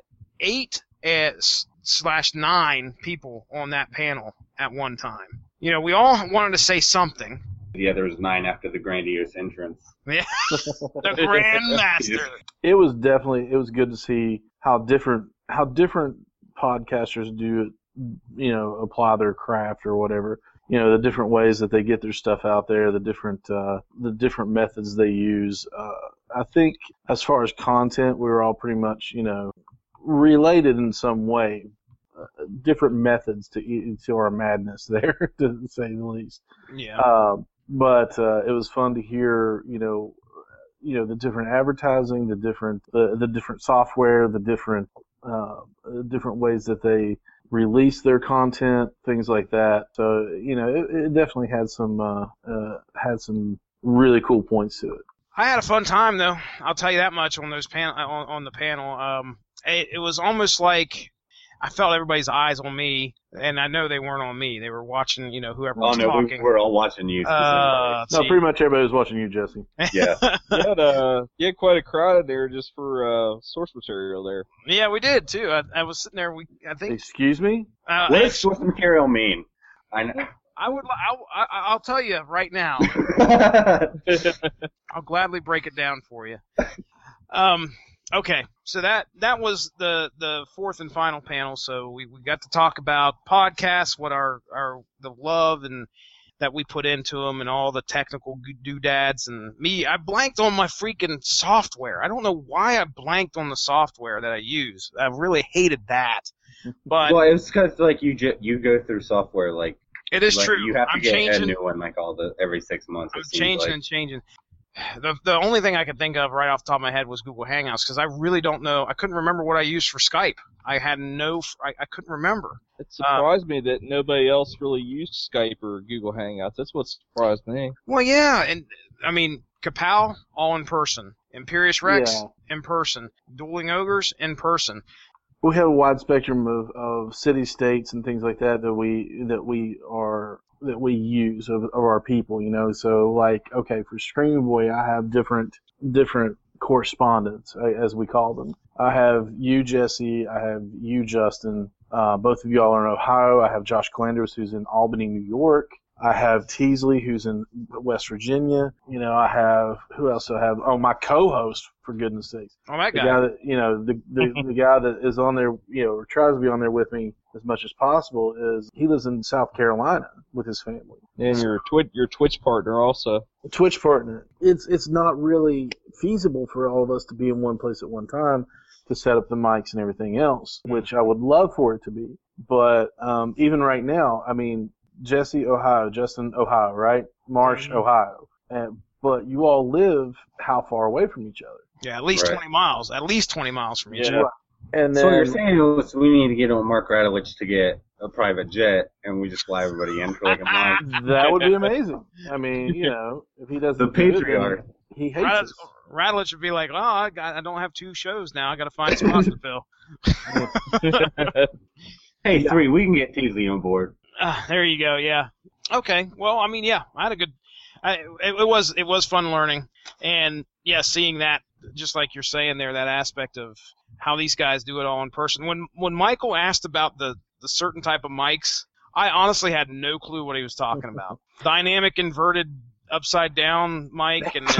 8/9 people on that panel at one time. We all wanted to say something. Yeah, there was 9 after the grandiose entrance. Yeah, the Grandmaster. It was good to see how different podcasters do it, apply their craft or whatever. The different ways that they get their stuff out there, the different methods they use. I think as far as content, we were all pretty much, related in some way. Different methods to our madness there, to say the least. Yeah. But it was fun to hear, the different advertising, the different software, the different ways that they release their content, things like that. So, it definitely had some really cool points to it. I had a fun time, though. I'll tell you that much on those on the panel. It was almost like I felt everybody's eyes on me, and I know they weren't on me. They were watching, whoever was talking. We're all watching you. No, pretty much everybody was watching you, Jesse. Yeah. You had quite a crowd in there just for source material there. Yeah, we did, too. I was sitting there. I think. Excuse me? What does source material mean? I'll tell you right now. I'll gladly break it down for you. Okay, so that was the fourth and final panel. So we got to talk about podcasts, what the love and that we put into them, and all the technical doodads. And me, I blanked on my freaking software. I don't know why I blanked on the software that I use. I really hated that. But well, it's because you go through software like. It is true. You have to get a new one every 6 months. I'm changing. The only thing I could think of right off the top of my head was Google Hangouts, because I really don't know. I couldn't remember what I used for Skype. I couldn't remember. It surprised me that nobody else really used Skype or Google Hangouts. That's what surprised me. Well, yeah, and I mean, Kapow, all in person. Imperious Rex, in person. Dueling Ogres, in person. We have a wide spectrum of city states and things like that we use of our people, So okay, for Screaming Boy, I have different correspondents, as we call them. I have you, Jesse. I have you, Justin. Both of y'all are in Ohio. I have Josh Glanders, who's in Albany, New York. I have Teasley, who's in West Virginia. I have, who else do I have? Oh, my co-host, for goodness sakes. Oh, that guy. The guy that, the guy that is on there, or tries to be on there with me as much as possible, he lives in South Carolina with his family. And your Twitch partner also. A Twitch partner. It's not really feasible for all of us to be in one place at one time to set up the mics and everything else, which I would love for it to be. But even right now, I mean, Jesse, Ohio, Justin, Ohio, right? Marsh, Ohio. But you all live how far away from each other? Yeah, at least 20 miles. At least 20 miles from each other. And then, so what you're saying is we need to get on Mark Radulich to get a private jet, and we just fly everybody in for like a month. That would be amazing. I mean, if he doesn't the patriarch. He hates us. Radulich would be like, I don't have 2 shows now. I got to find spots to fill. Hey, 3, we can get Teasley on board. There you go. Yeah. Okay. Well, I mean, yeah, I had a good. It was fun learning, and yeah, seeing that just like you're saying there, that aspect of how these guys do it all in person. When Michael asked about the certain type of mics, I honestly had no clue what he was talking about. Dynamic inverted upside down mic and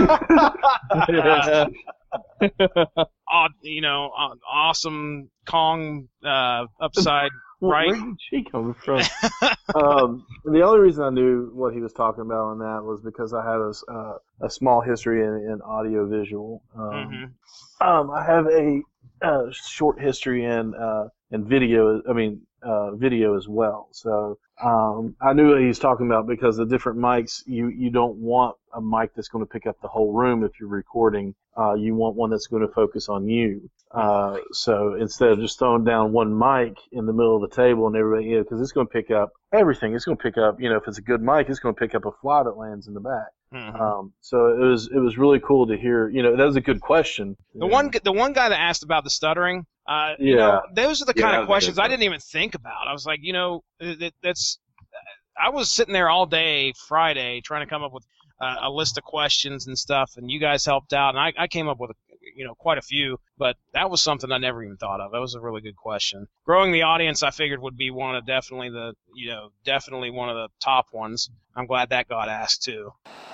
awesome Kong upside right. Where did she come from? The only reason I knew what he was talking about on that was because I have a small history in audio visual. I have a short history in video. Video as well. So I knew what he was talking about because the different mics, you don't want a mic that's going to pick up the whole room if you're recording. You want one that's going to focus on you. So instead of just throwing down one mic in the middle of the table and everybody, because it's going to pick up everything. It's going to pick up, if it's a good mic, it's going to pick up a fly that lands in the back. So it was really cool to hear. That was a good question. The one guy that asked about the stuttering, those are the kind of questions I didn't even think about. I was like, I was sitting there all day Friday trying to come up with a list of questions and stuff, and you guys helped out, and I came up with quite a few, but that was something I never even thought of. That was a really good question. Growing the audience, I figured would be definitely one of the top ones. I'm glad that got asked too.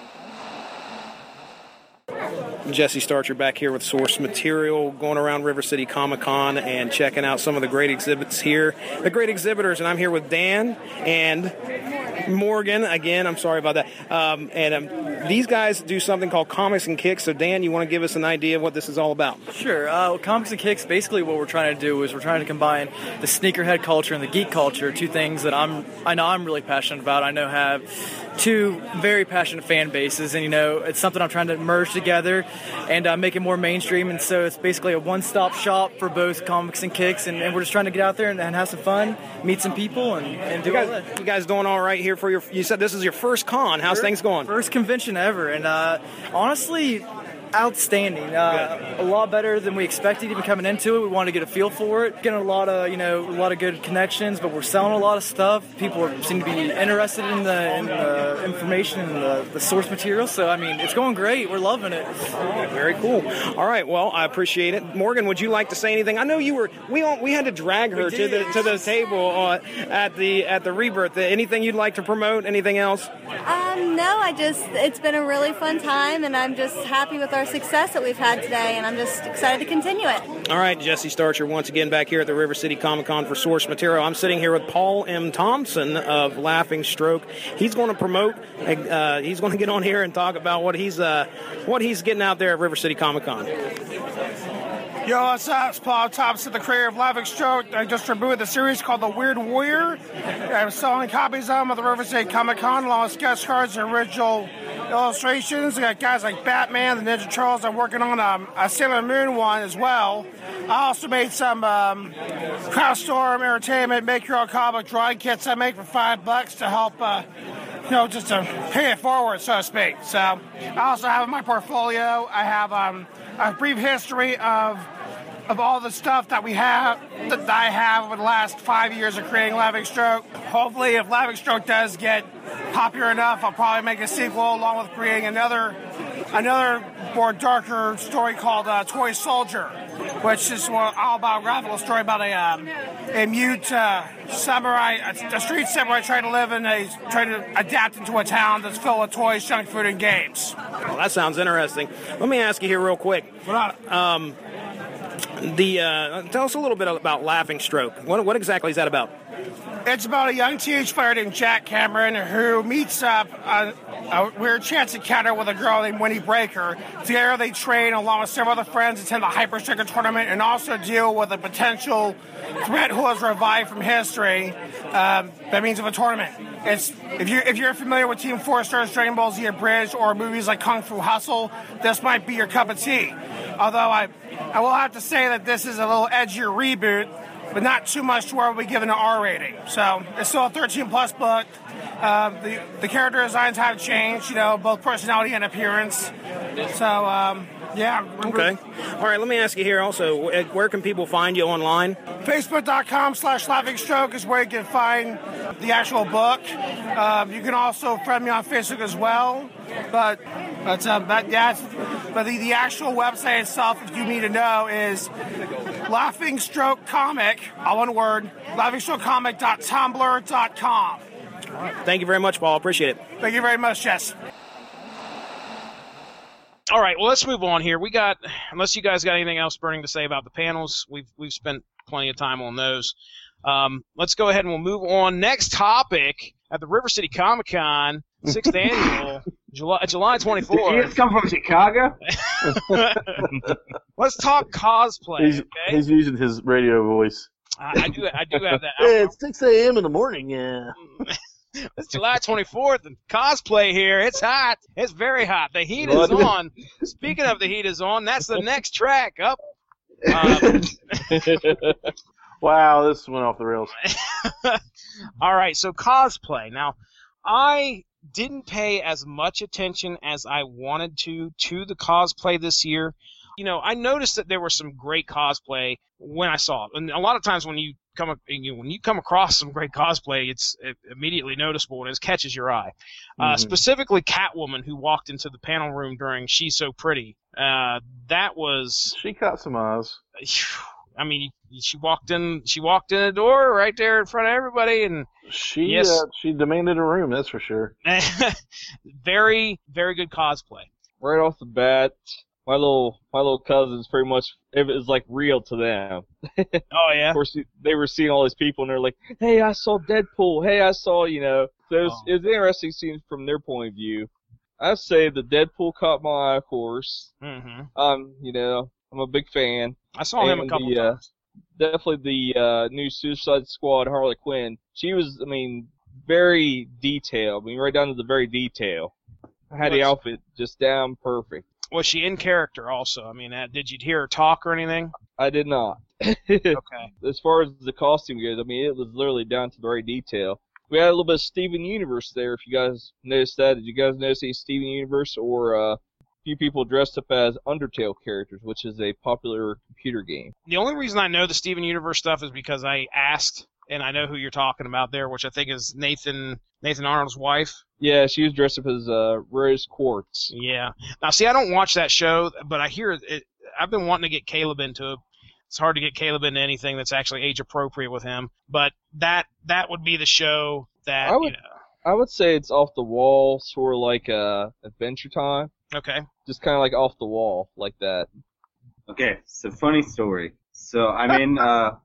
Jesse Starcher back here with Source Material, going around River City Comic Con and checking out some of the great exhibits here. The great exhibitors, and I'm here with Dan and Morgan. Again, I'm sorry about that. These guys do something called Comics and Kicks. So, Dan, you want to give us an idea of what this is all about? Sure. Comics and Kicks, basically what we're trying to do is we're trying to combine the sneakerhead culture and the geek culture, two things that I know I'm really passionate about. I know have two very passionate fan bases, and it's something I'm trying to merge together and make it more mainstream. And so it's basically a one-stop shop for both Comics and Kicks, and we're just trying to get out there and have some fun, meet some people, and do all that. You guys doing all right here for you said this is your first con. How's things going? First convention ever, and honestly, outstanding. A lot better than we expected even coming into it. We wanted to get a feel for it, getting a lot of good connections, but we're selling a lot of stuff. People seem to be interested in the information and the source material. So it's going great. We're loving it. Very cool. All right. Well, I appreciate it. Morgan, would you like to say anything? I know we had to drag her to the table at the Rebirth. Anything you'd like to promote? Anything else? No. It's been a really fun time, and I'm just happy with our success that we've had today, and I'm just excited to continue it. All right, Jesse Starcher once again back here at the River City Comic Con for Source Material. I'm sitting here with Paul M. Thompson of Laughing Stroke. He's going to promote. He's going to get on here and talk about what he's getting out there at River City Comic Con. Yo, what's up? It's Paul Thompson, the creator of Laughing Stroke. I just rebooted the series called The Weird Warrior. I'm selling copies of them at the River City Comic Con, along with sketch cards and original illustrations. We got guys like Batman, the Ninja Turtles. I'm working on a Sailor Moon one as well. I also made some Crowdstorm Entertainment Make Your Own Comic drawing kits I make for $5 to help, just to pay it forward, so to speak. So I also have in my portfolio, I have a brief history of all the stuff that I have over the last 5 years of creating Laughing Stroke. Hopefully, if Laughing Stroke does get popular enough, I'll probably make a sequel along with creating another more darker story called Toy Soldier, which is an autobiographical story about a mute samurai, a street samurai trying to adapt into a town that's filled with toys, junk food, and games. Well, that sounds interesting. Let me ask you here real quick. Tell us a little bit about Laughing Stroke. What exactly is that about? It's about a young teenage player named Jack Cameron who meets up a weird chance encounter with a girl named Winnie Breaker. Together they train along with several other friends, attend the Hyper Sticker tournament, and also deal with a potential threat who was revived from history by means of a tournament. If you're familiar with Team 4 Stars, Dragon Ball Z Abridged, or movies like Kung Fu Hustle, this might be your cup of tea. Although I will have to say that this is a little edgier reboot, but not too much to where we'll be given an R rating. So it's still a 13+ book. The character designs have changed, both personality and appearance. So Yeah. Okay. All right, let me ask you here also, where can people find you online? Facebook.com/LaughingStroke is where you can find the actual book. You can also friend me on Facebook as well. But the actual website itself, if you need to know, is Laughing Stroke Comic, all one word, laughingStrokeComic.tumblr.com. All right. Thank you very much, Paul. Appreciate it. Thank you very much, Jess. All right, well, let's move on here. Unless you guys got anything else burning to say about the panels, we've spent plenty of time on those. Let's go ahead and we'll move on. Next topic at the River City Comic Con, 6th annual, July 24th. Did you just come from Chicago? Let's talk cosplay. He's using his radio voice. I do have that. Hey, it's 6 a.m. in the morning, yeah. It's July 24th, and cosplay here. It's hot. It's very hot. The heat is on. Speaking of the heat is on, that's the next track up. Wow, this went off the rails. All right, so cosplay. Now, I didn't pay as much attention as I wanted to the cosplay this year. You know, I noticed that there was some great cosplay when I saw it. And a lot of times when you come across some great cosplay, it's immediately noticeable and it catches your eye. Specifically Catwoman, who walked into the panel room during She's So Pretty. She caught some eyes. I mean, she walked in the door right there in front of everybody, and she demanded a room, that's for sure. Very, very good cosplay. Right off the bat, my little cousins pretty much, it was like real to them. Oh yeah. Of course, they were seeing all these people, and they're like, "Hey, I saw Deadpool. Hey, I saw," So it's interesting seeing from their point of view. I say the Deadpool caught my eye, of course. Mm-hmm. I'm a big fan. I saw him a couple times. Definitely the new Suicide Squad Harley Quinn. She was, very detailed. Right down to the very detail. I had the outfit just down perfect. Was she in character also? Did you hear her talk or anything? I did not. Okay. As far as the costume goes, it was literally down to the very detail. We had a little bit of Steven Universe there, if you guys noticed that. Did you guys notice any Steven Universe or a few people dressed up as Undertale characters, which is a popular computer game? The only reason I know the Steven Universe stuff is because I asked, and I know who you're talking about there, which I think is Nathan Arnold's wife. Yeah, she was dressed up as Rose Quartz. Yeah. Now, see, I don't watch that show, but I hear it. I've been wanting to get Caleb into it. It's hard to get Caleb into anything that's actually age appropriate with him, but that would be the show that I would say it's off the wall, sort of like Adventure Time. Okay. Just kind of like off the wall, like that. Okay, so funny story. So I'm in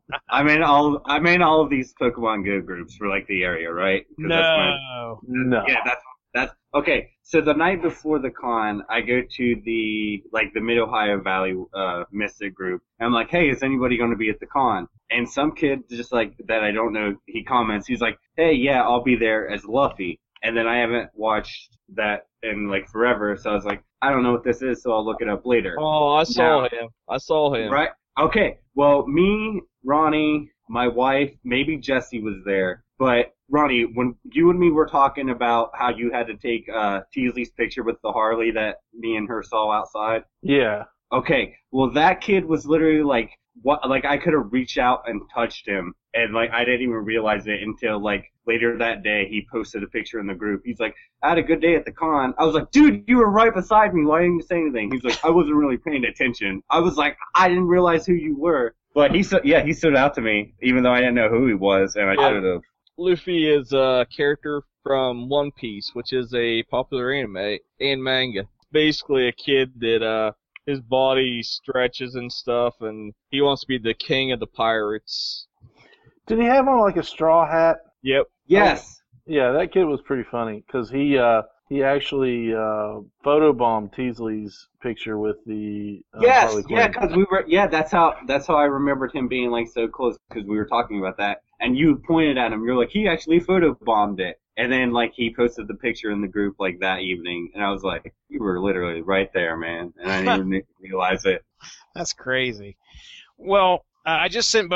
all of these Pokemon Go groups for like the area, right? No. Yeah, that's okay. So the night before the con, I go to the Mid Ohio Valley Mystic group. And I'm like, hey, is anybody going to be at the con? And some kid just like that I don't know, he comments, he's like, hey, yeah, I'll be there as Luffy. And then I haven't watched that in forever, so I was like, I don't know what this is, so I'll look it up later. Oh, I saw him. Right? Okay. Well, me, Ronnie, my wife, maybe Jesse was there. But Ronnie, when you and me were talking about how you had to take Teasley's picture with the Harley that me and her saw outside. Yeah. Okay. Well, that kid was literally I could have reached out and touched him, and I didn't even realize it until later that day he posted a picture in the group. He's like, I had a good day at the con. I was like, dude, you were right beside me. Why didn't you say anything? He's like, I wasn't really paying attention. I was like, I didn't realize who you were. But he stood out to me, even though I didn't know who he was, and I should have. Luffy is a character from One Piece, which is a popular anime and manga. Basically a kid that his body stretches and stuff, and he wants to be the king of the pirates. Did he have on a straw hat? Yep. Yes. Yeah, that kid was pretty funny because he actually photobombed Teasley's picture with the yes, Harley Quinn. yeah, because that's how I remembered him being so close because we were talking about that, and you pointed at him. You're like, he actually photobombed it, and then he posted the picture in the group that evening, and I was like, you were literally right there, man, and I didn't even realize it. That's crazy. Well, I just sent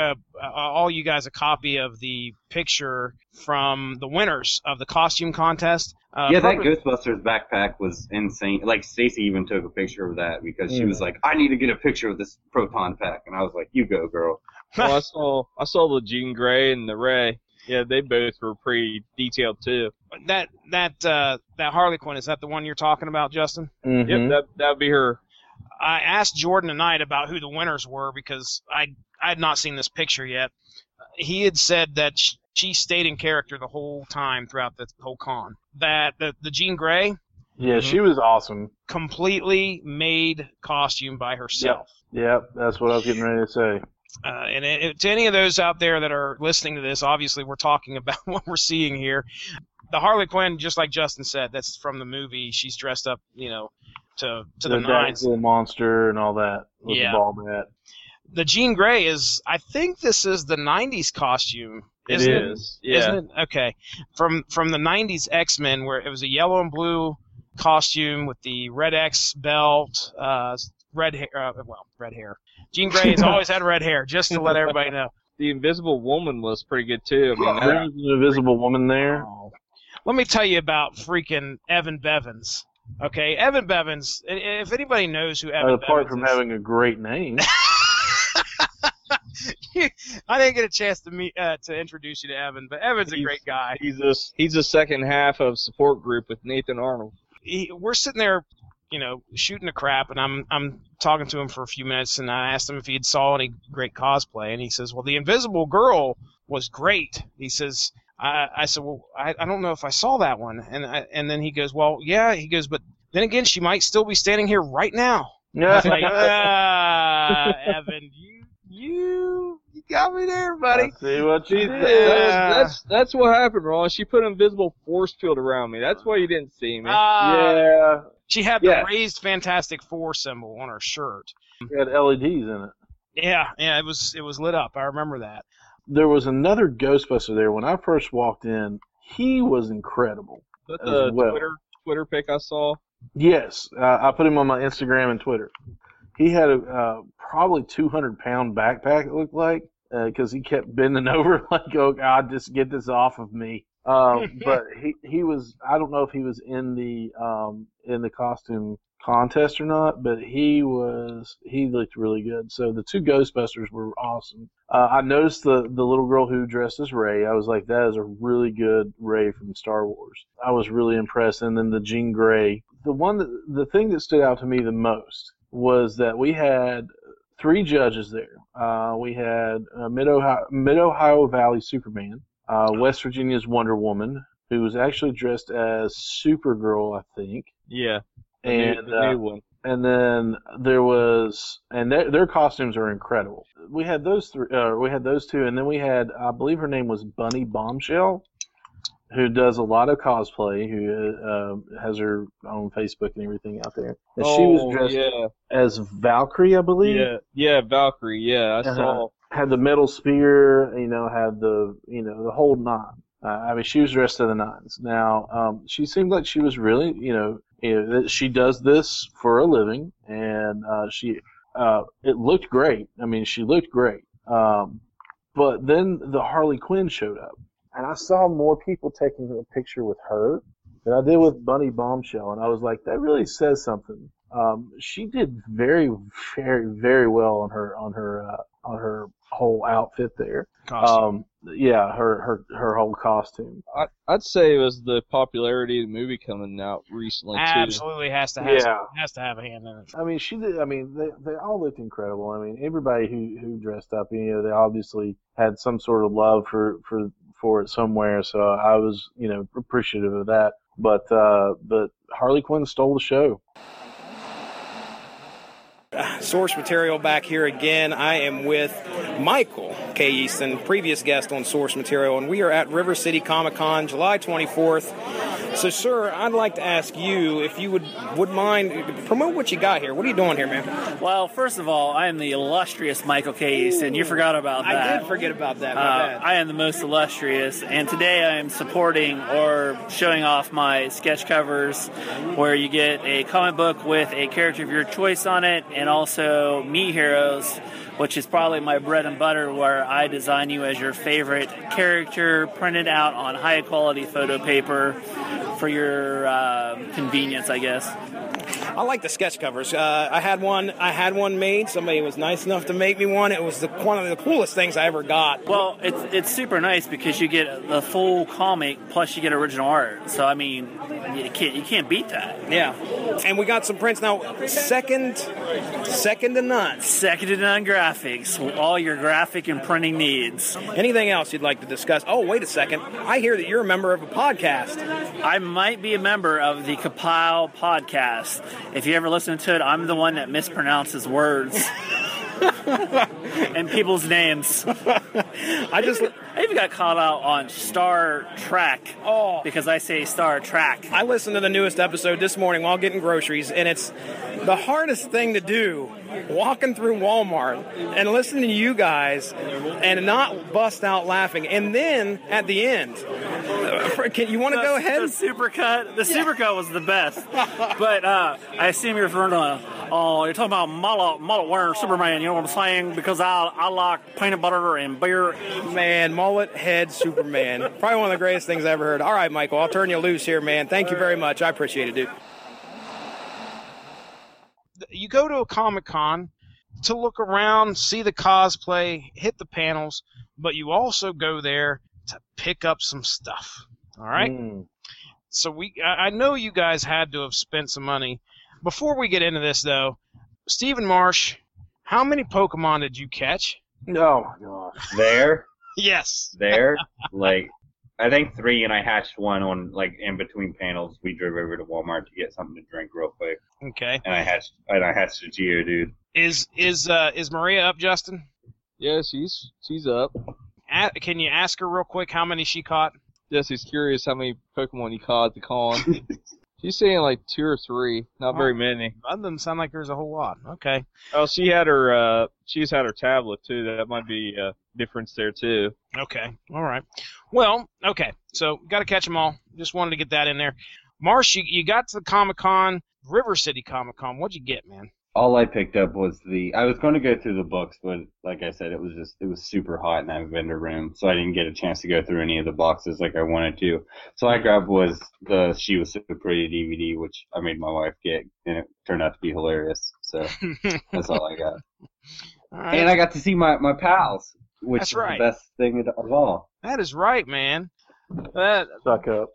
all you guys a copy of the picture from the winners of the costume contest. Yeah, that Ghostbusters backpack was insane. Like, Stacy even took a picture of that because she was like, I need to get a picture of this proton pack. And I was like, you go, girl. Well, I saw the Jean Grey and the Ray. Yeah, they both were pretty detailed too. That Harley Quinn, is that the one you're talking about, Justin? Mm-hmm. Yep, that'd be her. I asked Jordan tonight about who the winners were because I had not seen this picture yet. He had said that she stayed in character the whole time throughout the whole con. That the Jean Grey, Yeah, she was awesome. completely made costume by herself. Yep, that's what I was getting ready to say. And to any of those out there that are listening to this, obviously we're talking about what we're seeing here. The Harley Quinn, just like Justin said, that's from the movie. She's dressed up, to the nines. Little monster and all that with the ball bat. The Jean Grey is, I think this is the 90s costume. It is. Yeah. Isn't it? Okay. From the 90s X-Men, where it was a yellow and blue costume with the red X belt, red hair. Jean Grey has always had red hair, just to let everybody know. The Invisible Woman was pretty good too. There was an Invisible Woman there. Let me tell you about freaking Evan Bevins. Okay, Evan Bevins. If anybody knows who Evan Bevins is, apart from having a great name. I didn't get a chance to introduce you to Evan, but Evan's a great guy. He's a second half of support group with Nathan Arnold. We're sitting there, shooting the crap, and I'm talking to him for a few minutes, and I asked him if he saw any great cosplay, and he says, well, the Invisible Girl was great. He says, I said, well, I don't know if I saw that one, and then he goes, well, yeah, he goes, but then again, she might still be standing here right now. I was like, Evan, you got me there, buddy. I see what you did. That's what happened, Ron. She put an invisible force field around me. That's why you didn't see me. Yeah. She had the raised Fantastic Four symbol on her shirt. It had LEDs in it. Yeah, it was lit up. I remember that. There was another Ghostbuster there. When I first walked in, he was incredible. Is that the Twitter pic I saw? Yes, I put him on my Instagram and Twitter. He had a probably 200-pound backpack, it looked like, because he kept bending over like, oh, God, just get this off of me. But he was, I don't know if he was in the costume contest or not, but he looked really good. So the two Ghostbusters were awesome. I noticed the little girl who dressed as Rey. I was like, that is a really good Rey from Star Wars. I was really impressed. And then the Jean Grey. The thing that stood out to me the most was that we had 3 judges there. We had Mid-Ohio Valley Superman, West Virginia's Wonder Woman, who was actually dressed as Supergirl, I think. Yeah. And the new one. And then there was, and their costumes are incredible. We had those 3. We had those 2, and then we had, I believe her name was Bunny Bombshell, who does a lot of cosplay, who has her own Facebook and everything out there. And she was dressed as Valkyrie, I believe. Yeah, Valkyrie. Yeah, I saw. Had the metal spear, had the whole nine. I mean, she was dressed to the nines. Now, she seemed like she was really, that she does this for a living, and it looked great. I mean, she looked great. But then the Harley Quinn showed up, and I saw more people taking a picture with her than I did with Bunny Bombshell, and I was like, that really says something. She did very, very, very well on her whole outfit there. Costume. Her whole costume. I'd say it was the popularity of the movie coming out recently too. Absolutely has to have a hand in it. I mean, she did. I mean, they all looked incredible. I mean, everybody who dressed up, they obviously had some sort of love for it somewhere. So I was, appreciative of that. But Harley Quinn stole the show. Source Material back here again. I am with Michael K. Easton, previous guest on Source Material, and we are at River City Comic Con, July 24th. So, sir, I'd like to ask you if you would mind promote what you got here. What are you doing here, man? Well, first of all, I am the illustrious Michael K. Easton. You forgot about that. I did forget about that. My bad. I am the most illustrious, and today I am supporting or showing off my sketch covers, where you get a comic book with a character of your choice on it, and also Me Heroes, which is probably my bread and butter, where I design you as your favorite character, printed out on high-quality photo paper for your convenience, I guess. I like the sketch covers. I had one made. Somebody was nice enough to make me one. It was one of the coolest things I ever got. Well, it's super nice because you get the full comic plus you get original art. So I mean, you can't beat that. Yeah, and we got some prints now. Second to none. Second to none graphics. All your graphic and printing needs. Anything else you'd like to discuss? Oh, wait a second. I hear that you're a member of a podcast. I might be a member of the Kapile podcast. If you ever listen to it, I'm the one that mispronounces words and people's names. I even got called out on Star Trek because I say Star Trek. I listened to the newest episode this morning while getting groceries, and it's the hardest thing to do, walking through Walmart and listening to you guys and not bust out laughing. And then at the end, you want to go ahead? The supercut. The supercut was the best. But I assume you're referring to, you're talking about mullet wearing Superman. You know what I'm saying? Because I like peanut butter and beer. Man, mullet head Superman. Probably one of the greatest things I ever heard. All right, Michael, I'll turn you loose here, man. Thank you very much. I appreciate it, dude. You go to a Comic-Con to look around, see the cosplay, hit the panels, but you also go there to pick up some stuff. All right? So I know you guys had to have spent some money. Before we get into this, though, Stephen Marsh, how many Pokemon did you catch? Oh, my gosh. There? Yes. There? Like, I think 3, and I hatched one on, like, in between panels. We drove over to Walmart to get something to drink real quick. Okay. And I hatched a Geodude. Is Maria up, Justin? Yeah, she's up. Can you ask her real quick how many she caught? Jesse's curious how many Pokemon you caught at the con. She's saying like 2 or 3, not very many. That doesn't sound like there's a whole lot. Okay. Oh, she's had her tablet too. That might be a difference there too. Okay. All right. Well, okay. So got to catch them all. Just wanted to get that in there. Marsh, you got to the Comic-Con, River City Comic-Con. What'd you get, man? All I picked up was I was going to go through the books, but like I said, it was super hot in that vendor room, so I didn't get a chance to go through any of the boxes like I wanted to. So I grabbed was the She Was So Pretty DVD, which I made my wife get, and it turned out to be hilarious. So that's all I got. All right. And I got to see my pals, which That's is right. the best thing of all. That is right, man. Suck up.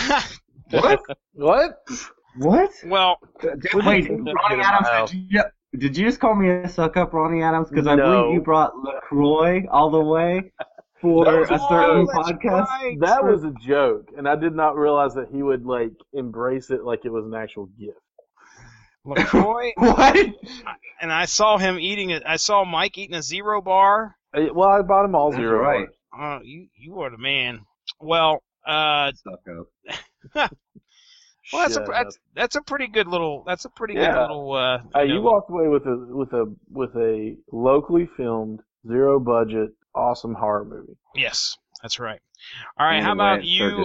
What? What? Well, wait, Ronnie Adams, did you just call me a suck up, Ronnie Adams? Because I believe you brought LaCroix all the way for a certain podcast. Right. That was a joke, and I did not realize that he would like embrace it like it was an actual gift. LaCroix? What? And I saw him eating it. I saw Mike eating a Zero bar. Well, I bought him all Zero. Right. Oh, you are the man. Well, suck up. Well, that's a pretty good little. That's a pretty good little. You walked away with a locally filmed, zero budget, awesome horror movie. Yes, that's right. All right, how about you?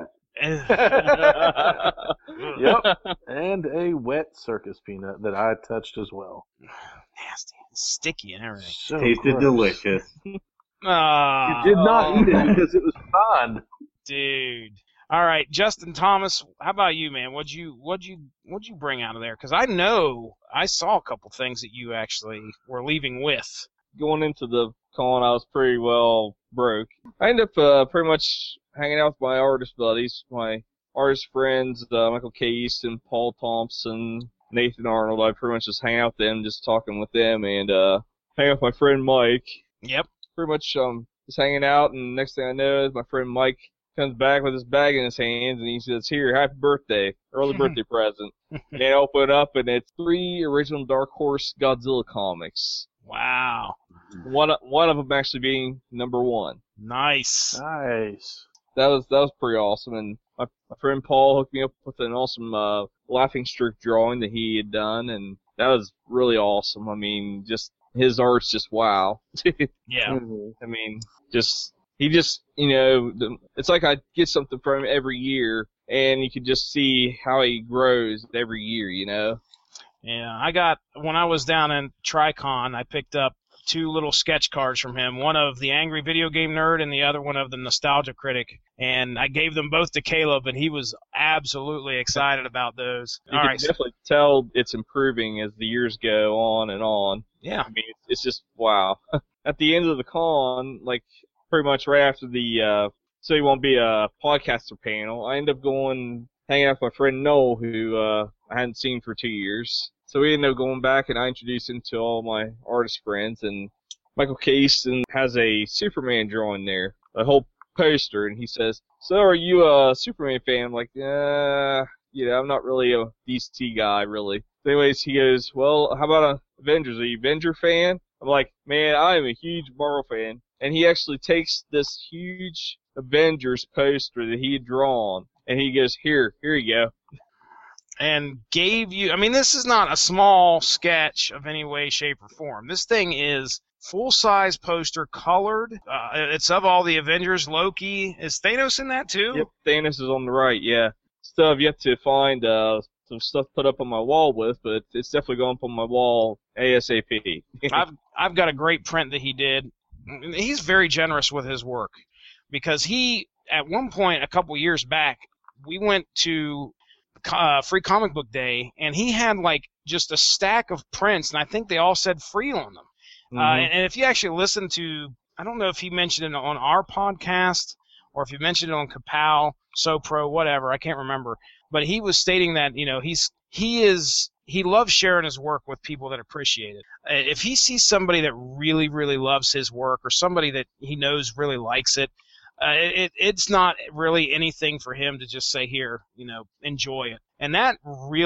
Yep, and a wet circus peanut that I touched as well. Nasty, sticky, and everything. So tasted delicious. You did not eat it because it was fine, dude. All right, Justin Thomas, how about you, man? What'd you bring out of there? Because I know I saw a couple things that you actually were leaving with. Going into the con, I was pretty well broke. I ended up pretty much hanging out with my artist buddies, my artist friends, Michael K. Easton, Paul Thompson, Nathan Arnold. I pretty much just hang out with them, just talking with them, and hang out with my friend Mike. Yep. Pretty much just hanging out, and next thing I know is my friend Mike comes back with his bag in his hands, and he says, "Here, happy birthday, early birthday present." And I open it up, and it's 3 original Dark Horse Godzilla comics. Wow. One of them actually being #1. Nice. That was pretty awesome, and my friend Paul hooked me up with an awesome Laughing Streak drawing that he had done, and that was really awesome. I mean, just his art's just wow. Yeah. I mean, he just, it's like I get something from him every year, and you can just see how he grows every year, Yeah, when I was down in Tricon, I picked up two little sketch cards from him, one of the Angry Video Game Nerd and the other one of the Nostalgia Critic. And I gave them both to Caleb, and he was absolutely excited about those. You can definitely tell it's improving as the years go on and on. Yeah. I mean, it's just, wow. At the end of the con, like, pretty much right after the, so you won't be a podcaster panel, I end up going, hanging out with my friend Noel, who I hadn't seen for 2 years. So we ended up going back, and I introduced him to all my artist friends, and Michael K. Easton has a Superman drawing there, a whole poster, and he says, "So are you a Superman fan?" I'm like, I'm not really a DC guy, really. Anyways, he goes, "Well, how about Avengers? Are you Avenger fan?" I'm like, "Man, I am a huge Marvel fan." And he actually takes this huge Avengers poster that he had drawn, and he goes, here you go. And gave you, I mean, this is not a small sketch of any way, shape, or form. This thing is full-size poster, colored. It's of all the Avengers. Loki. Is Thanos in that too? Yep, Thanos is on the right, yeah. Still have yet to find some stuff put up on my wall with, but it's definitely going up on my wall ASAP. I've got a great print that he did. He's very generous with his work, because he, at one point a couple years back, we went to Free Comic Book Day, and he had like just a stack of prints, and I think they all said free on them. And if you actually listen to, I don't know if he mentioned it on our podcast or if he mentioned it on Kapow, SoPro, whatever, I can't remember. But he was stating that, he loves sharing his work with people that appreciate it. If he sees somebody that really, really loves his work, or somebody that he knows really likes it, it's not really anything for him to just say, here, enjoy it. And that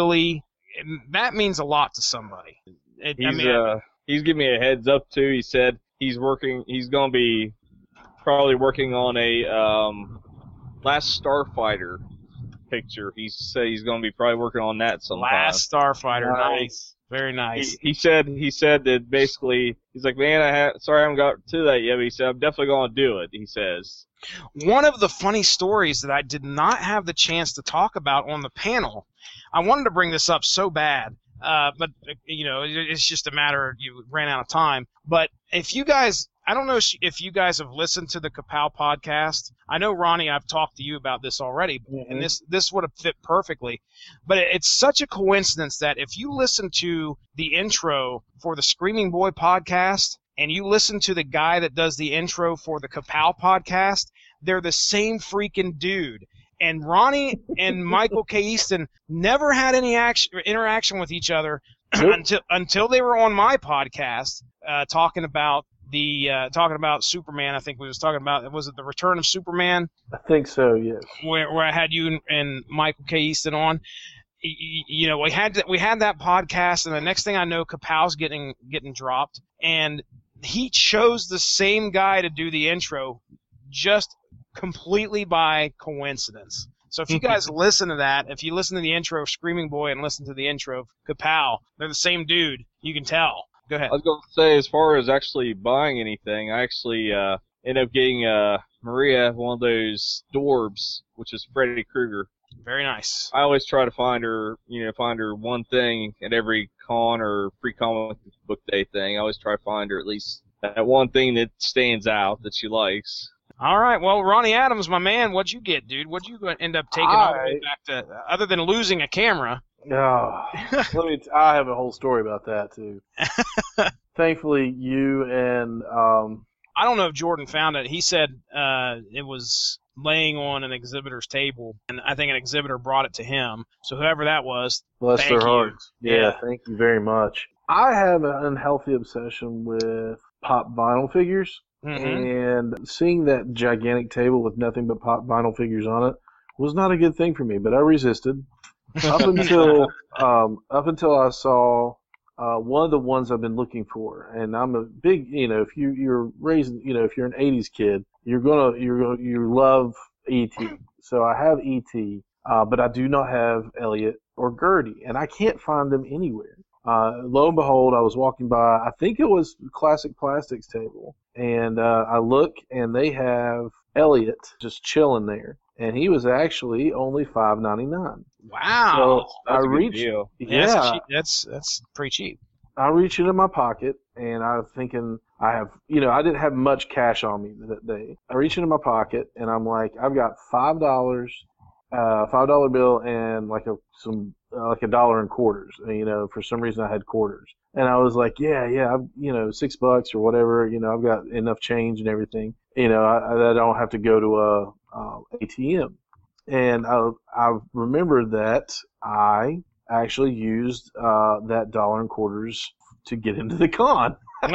means a lot to somebody. He's giving me a heads up too. He said he's going to be probably working on a Last Starfighter picture. He said he's going to be probably working on that sometime. Last Starfighter, nice. Very nice. He said that basically, he's like, man, I haven't got to that yet, but he said, I'm definitely going to do it, he says. One of the funny stories that I did not have the chance to talk about on the panel, I wanted to bring this up so bad, but, it's just a matter of you ran out of time. But if you guys, I don't know if you guys have listened to the Kapow podcast. I know, Ronnie, I've talked to you about this already, and this would have fit perfectly. But it's such a coincidence that if you listen to the intro for the Screaming Boy podcast, and you listen to the guy that does the intro for the Kapow podcast, they're the same freaking dude. And Ronnie and Michael K. Easton never had any interaction with each other until they were on my podcast talking about Superman. I think we was talking about, was it the Return of Superman? I think so, yes. Where I had you and Michael K. Easton on. We had that podcast, and the next thing I know, Kapow's getting dropped, and he chose the same guy to do the intro, just completely by coincidence. So if you guys listen to that, if you listen to the intro of Screaming Boy and listen to the intro of Kapow, they're the same dude. You can tell. Go ahead. I was going to say, as far as actually buying anything, I actually ended up getting Maria one of those Dorbs, which is Freddy Krueger. Very nice. I always try to find her one thing at every con or Free Comic Book Day thing. I always try to find her at least that one thing that stands out that she likes. All right. Well, Ronnie Adams, my man, what'd you get, dude? What'd you end up taking all the way back to, other than losing a camera? Oh, I have a whole story about that, too. Thankfully, you and... I don't know if Jordan found it. He said it was laying on an exhibitor's table, and I think an exhibitor brought it to him. So whoever that was, bless their hearts. Yeah, thank you very much. I have an unhealthy obsession with pop vinyl figures, and seeing that gigantic table with nothing but pop vinyl figures on it was not a good thing for me, but I resisted. Up until I saw one of the ones I've been looking for, and I'm a big, if you're raised, if you're an '80s kid, you love E.T. So I have E.T., but I do not have Elliot or Gertie, and I can't find them anywhere. Lo and behold, I was walking by, I think it was Classic Plastics table, and I look, and they have Elliot just chilling there. And he was actually only $5.99. Wow, so that's a good deal. Yeah, that's pretty cheap. I reach into my pocket and I'm thinking I have, I didn't have much cash on me that day. I reach into my pocket, and I'm like, I've got $5, $5 bill, and like a dollar in quarters. For some reason I had quarters, and I was like, yeah, $6 or whatever. I've got enough change and everything. I don't have to go to a ATM. And I remembered that I actually used that dollar and quarters to get into the con.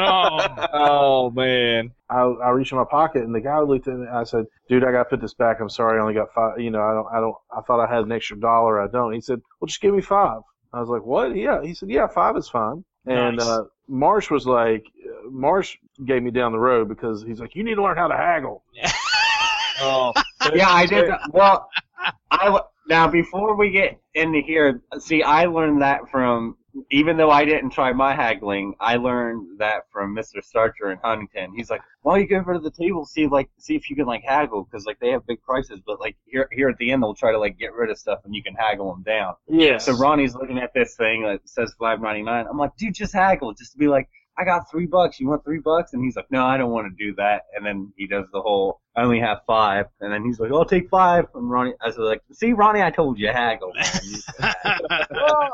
Oh man! I reached in my pocket, and the guy looked at me. And I said, "Dude, I got to put this back. I'm sorry, I only got $5. I thought I had an extra dollar. I don't." He said, "Well, just give me $5." I was like, "What?" Yeah. He said, "Yeah, $5 is fine." And Nice. Marsh was like, Marsh gave me down the road because he's like, "You need to learn how to haggle." Oh, Yeah, I did. Well, now before we get into here, see, I learned that from. Even though I didn't try my haggling, I learned that from Mr. Starcher in Huntington. He's like, "Why don't you go over to the table, see if you can haggle, because they have big prices, but here at the end they'll try to get rid of stuff and you can haggle them down." Yeah. So Ronnie's looking at this thing that says $5.99. I'm like, "Dude, just haggle, just to be like, I got $3. You want $3?" And he's like, "No, I don't want to do that." And then he does the whole, "I only have $5." And then he's like, "I'll take $5." And Ronnie, I was like, "See, Ronnie, I told you haggle, man." Well,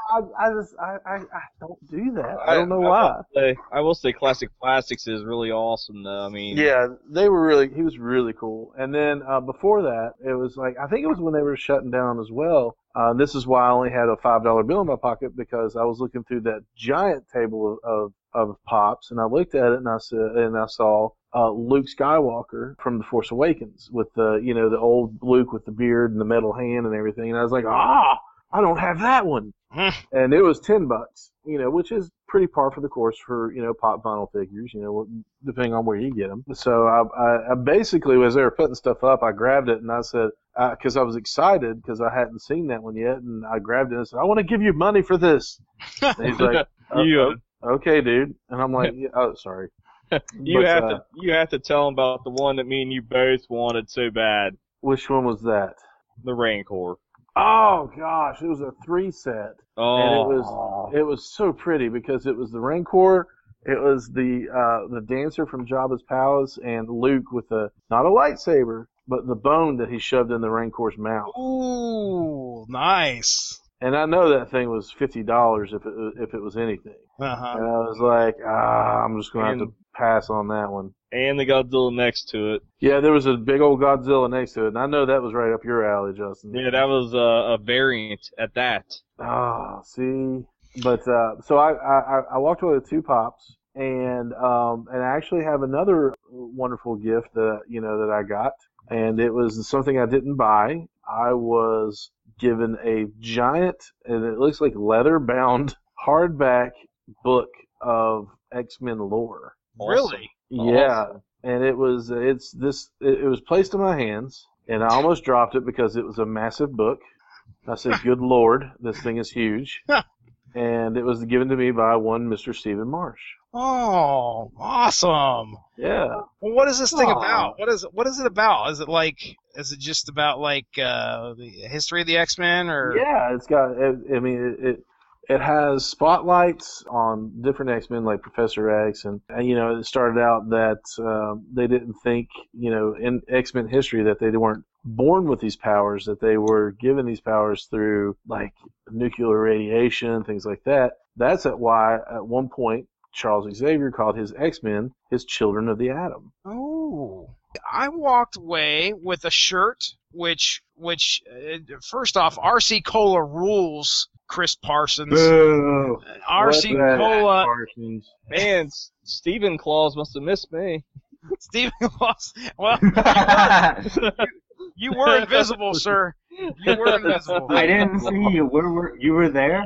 I don't do that. I don't know why. I will say Classic Plastics is really awesome, though. I mean, Yeah, he was really cool. And then before that, it was I think it was when they were shutting down as well. This is why I only had a $5 bill in my pocket, because I was looking through that giant table of pops, and I looked at it, and I saw Luke Skywalker from The Force Awakens with the old Luke with the beard and the metal hand and everything. And I was like, I don't have that one. And it was $10, which is pretty par for the course for, pop vinyl figures, depending on where you get them. So I basically, as they were putting stuff up, I grabbed it and I said, because I was excited because I hadn't seen that one yet, and I grabbed it and said, "I want to give you money for this." And he's like, "Okay, dude." And I'm like, "Oh, sorry." You have to tell them about the one that me and you both wanted so bad. Which one was that? The Rancor. Oh gosh, it was a 3 set. Oh. And it was so pretty because it was the Rancor, it was the dancer from Jabba's palace, and Luke with not a lightsaber, but the bone that he shoved in the Rancor's mouth. Ooh, nice. And I know that thing was $50 if it was anything. Uh-huh. And I was like, I'm just gonna have to pass on that one. And the Godzilla next to it. Yeah, there was a big old Godzilla next to it, and I know that was right up your alley, Justin. Yeah, that was a variant at that. See, but so I walked away with 2 pops, and I actually have another wonderful gift that I got, and it was something I didn't buy. I was given a giant, and it looks like leather-bound hardback book of X-Men lore. Really? Yeah, and it was placed in my hands, and I almost dropped it because it was a massive book. I said, "Good Lord, this thing is huge." And it was given to me by one Mr. Stephen Marsh. Oh, awesome. Yeah. Well, what is this thing about? What is it about? Is it just about the history of the X-Men, or? Yeah, it's got. It has spotlights on different X-Men like Professor X, and it started out that they didn't think in X-Men history that they weren't born with these powers, that they were given these powers through nuclear radiation, things like that. That's why at one point Charles Xavier called his X-Men his Children of the Atom. Oh, I walked away with a shirt which first off, RC Cola rules. Chris Parsons. Boo. RC Cola. Man, Stephen Claus must have missed me. Stephen Claus. Well, you were invisible, sir. You were invisible. I didn't see you. You were there?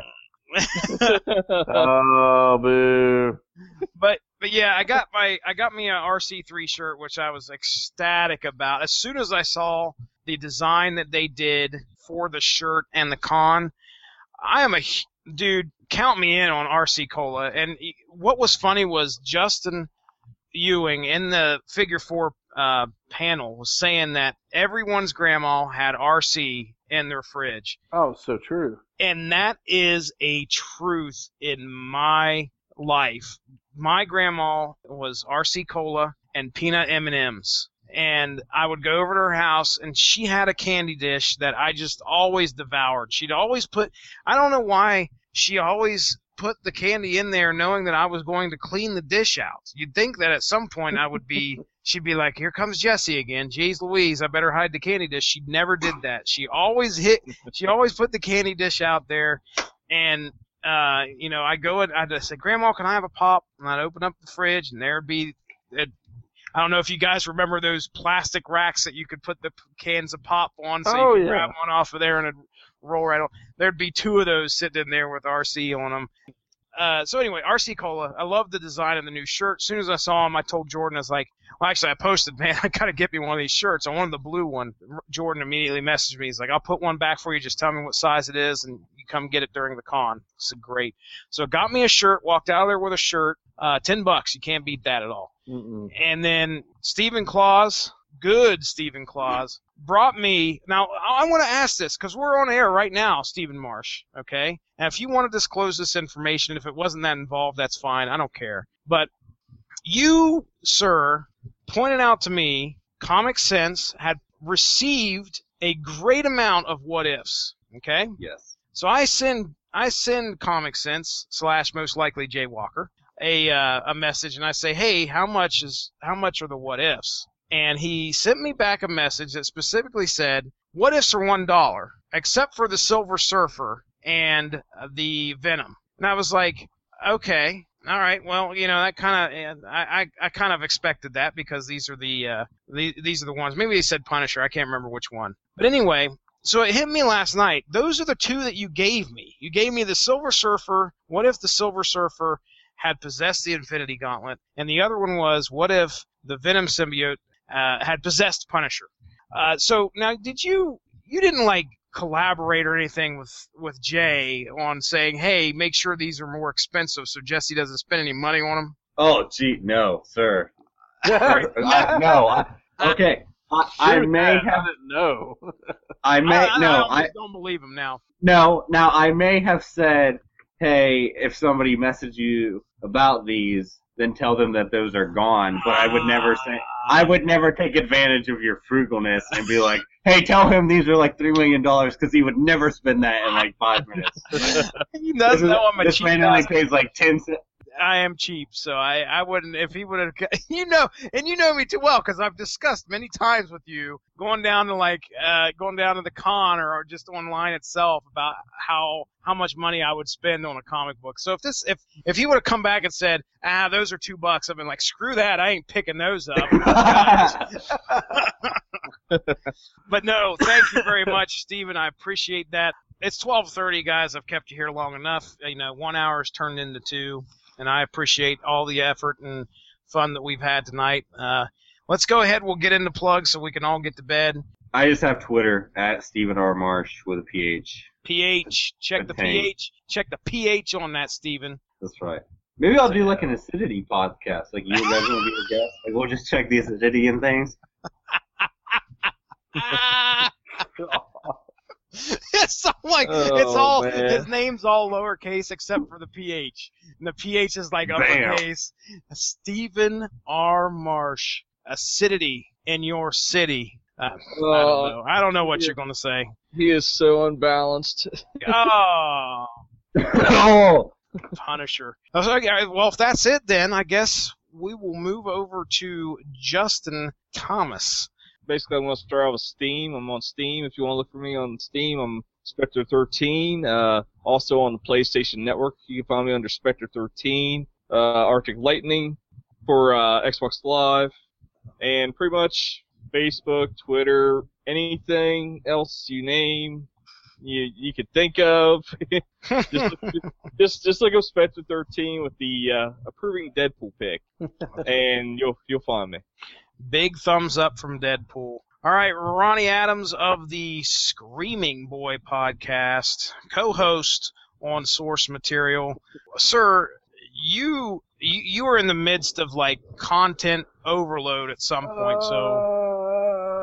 Oh, boo. But yeah, I got me a RC3 shirt, which I was ecstatic about. As soon as I saw the design that they did for the shirt and the con, I am dude, count me in on RC Cola. And what was funny was Justin Ewing in the Figure 4 panel was saying that everyone's grandma had RC in their fridge. Oh, so true. And that is a truth in my life. my grandma was RC Cola and peanut M&Ms. And I would go over to her house, and she had a candy dish that I just always devoured. She'd always put, I don't know why, she always put the candy in there knowing that I was going to clean the dish out. You'd think that at some point she'd be like, here comes Jesse again. Jeez Louise, I better hide the candy dish. She never did that. She always put the candy dish out there, and I'd go and I'd say, Grandma, can I have a pop? And I'd open up the fridge, and there'd be I don't know if you guys remember those plastic racks that you could put the cans of pop on, so you could grab one off of there and it'd roll right on. There'd be 2 of those sitting in there with RC on them. So anyway, RC Cola. I love the design of the new shirt. As soon as I saw him, I told Jordan, I was like, well, actually, I posted, man, I got to get me one of these shirts. I wanted the blue one. Jordan immediately messaged me. He's like, I'll put one back for you. Just tell me what size it is, and you come get it during the con. It's great. So got me a shirt, walked out of there with a shirt. $10. You can't beat that at all. Mm-mm. And then Stephen Claus, good Stephen Claus, brought me. Now, I want to ask this because we're on air right now, Stephen Marsh, okay? And if you want to disclose this information, if it wasn't that involved, that's fine. I don't care. But you, sir, pointed out to me Comic Sense had received a great amount of what ifs, okay? Yes. So I send Comic Sense / most likely Jay Walker a message, and I say, hey, how much are the what ifs? And he sent me back a message that specifically said, what ifs are $1, except for the Silver Surfer and the Venom. And I was like, okay, all right, well, that kind of, I kind of expected that because these are the ones. Maybe they said Punisher, I can't remember which one. But anyway, so it hit me last night. Those are the 2 that you gave me. You gave me the Silver Surfer. What if the Silver Surfer had possessed the Infinity Gauntlet? And the other one was, what if the Venom symbiote had possessed Punisher? So now, you didn't like collaborate or anything with Jay on saying, hey, make sure these are more expensive so Jesse doesn't spend any money on them? Oh, gee, no, sir. No. Okay. I may have. No. I don't believe him now. No. Now I may have said, hey, if somebody messaged you about these, then tell them that those are gone. But I would never say. I would never take advantage of your frugalness and be like, hey, tell him these are like $3 million, because he would never spend that in like 5 minutes. He does know I'm a cheap. This man only pays like 10 cents. I am cheap, so I wouldn't, if he would have, and you know me too well, because I've discussed many times with you going down to the con or just online itself about how much money I would spend on a comic book. So if he would have come back and said, those are $2, I've been like, screw that, I ain't picking those up. But no, thank you very much, Stephen. I appreciate that. It's 12:30, guys. I've kept you here long enough. 1 hour's turned into 2. And I appreciate all the effort and fun that we've had tonight. Let's go ahead. We'll get into plugs so we can all get to bed. I just have Twitter at Stephen R. Marsh with a PH. PH. Check the PH. Check the PH on that, Stephen. That's right. Maybe I'll do like an acidity podcast. Like you guys will be a guest. Like we'll just check the acidity and things. It's like it's all man. His name's all lowercase except for the PH, and the PH is like uppercase. Stephen R. Marsh, acidity in your city. I don't know what you're gonna say. He is so unbalanced. Oh. Oh. Punisher. Well, if that's it, then I guess we will move over to Justin Thomas. Basically, I want to start out with Steam. I'm on Steam. If you want to look for me on Steam, I'm Spectre 13. Also on the PlayStation Network, you can find me under Spectre 13. Arctic Lightning for Xbox Live. And pretty much Facebook, Twitter, anything else you name, you could think of. just look up Spectre 13 with the approving Deadpool pick, and you'll find me. Big thumbs up from Deadpool. All right, Ronnie Adams of the Screaming Boy podcast, co-host on Source Material. Sir, you were in the midst of like content overload at some point, so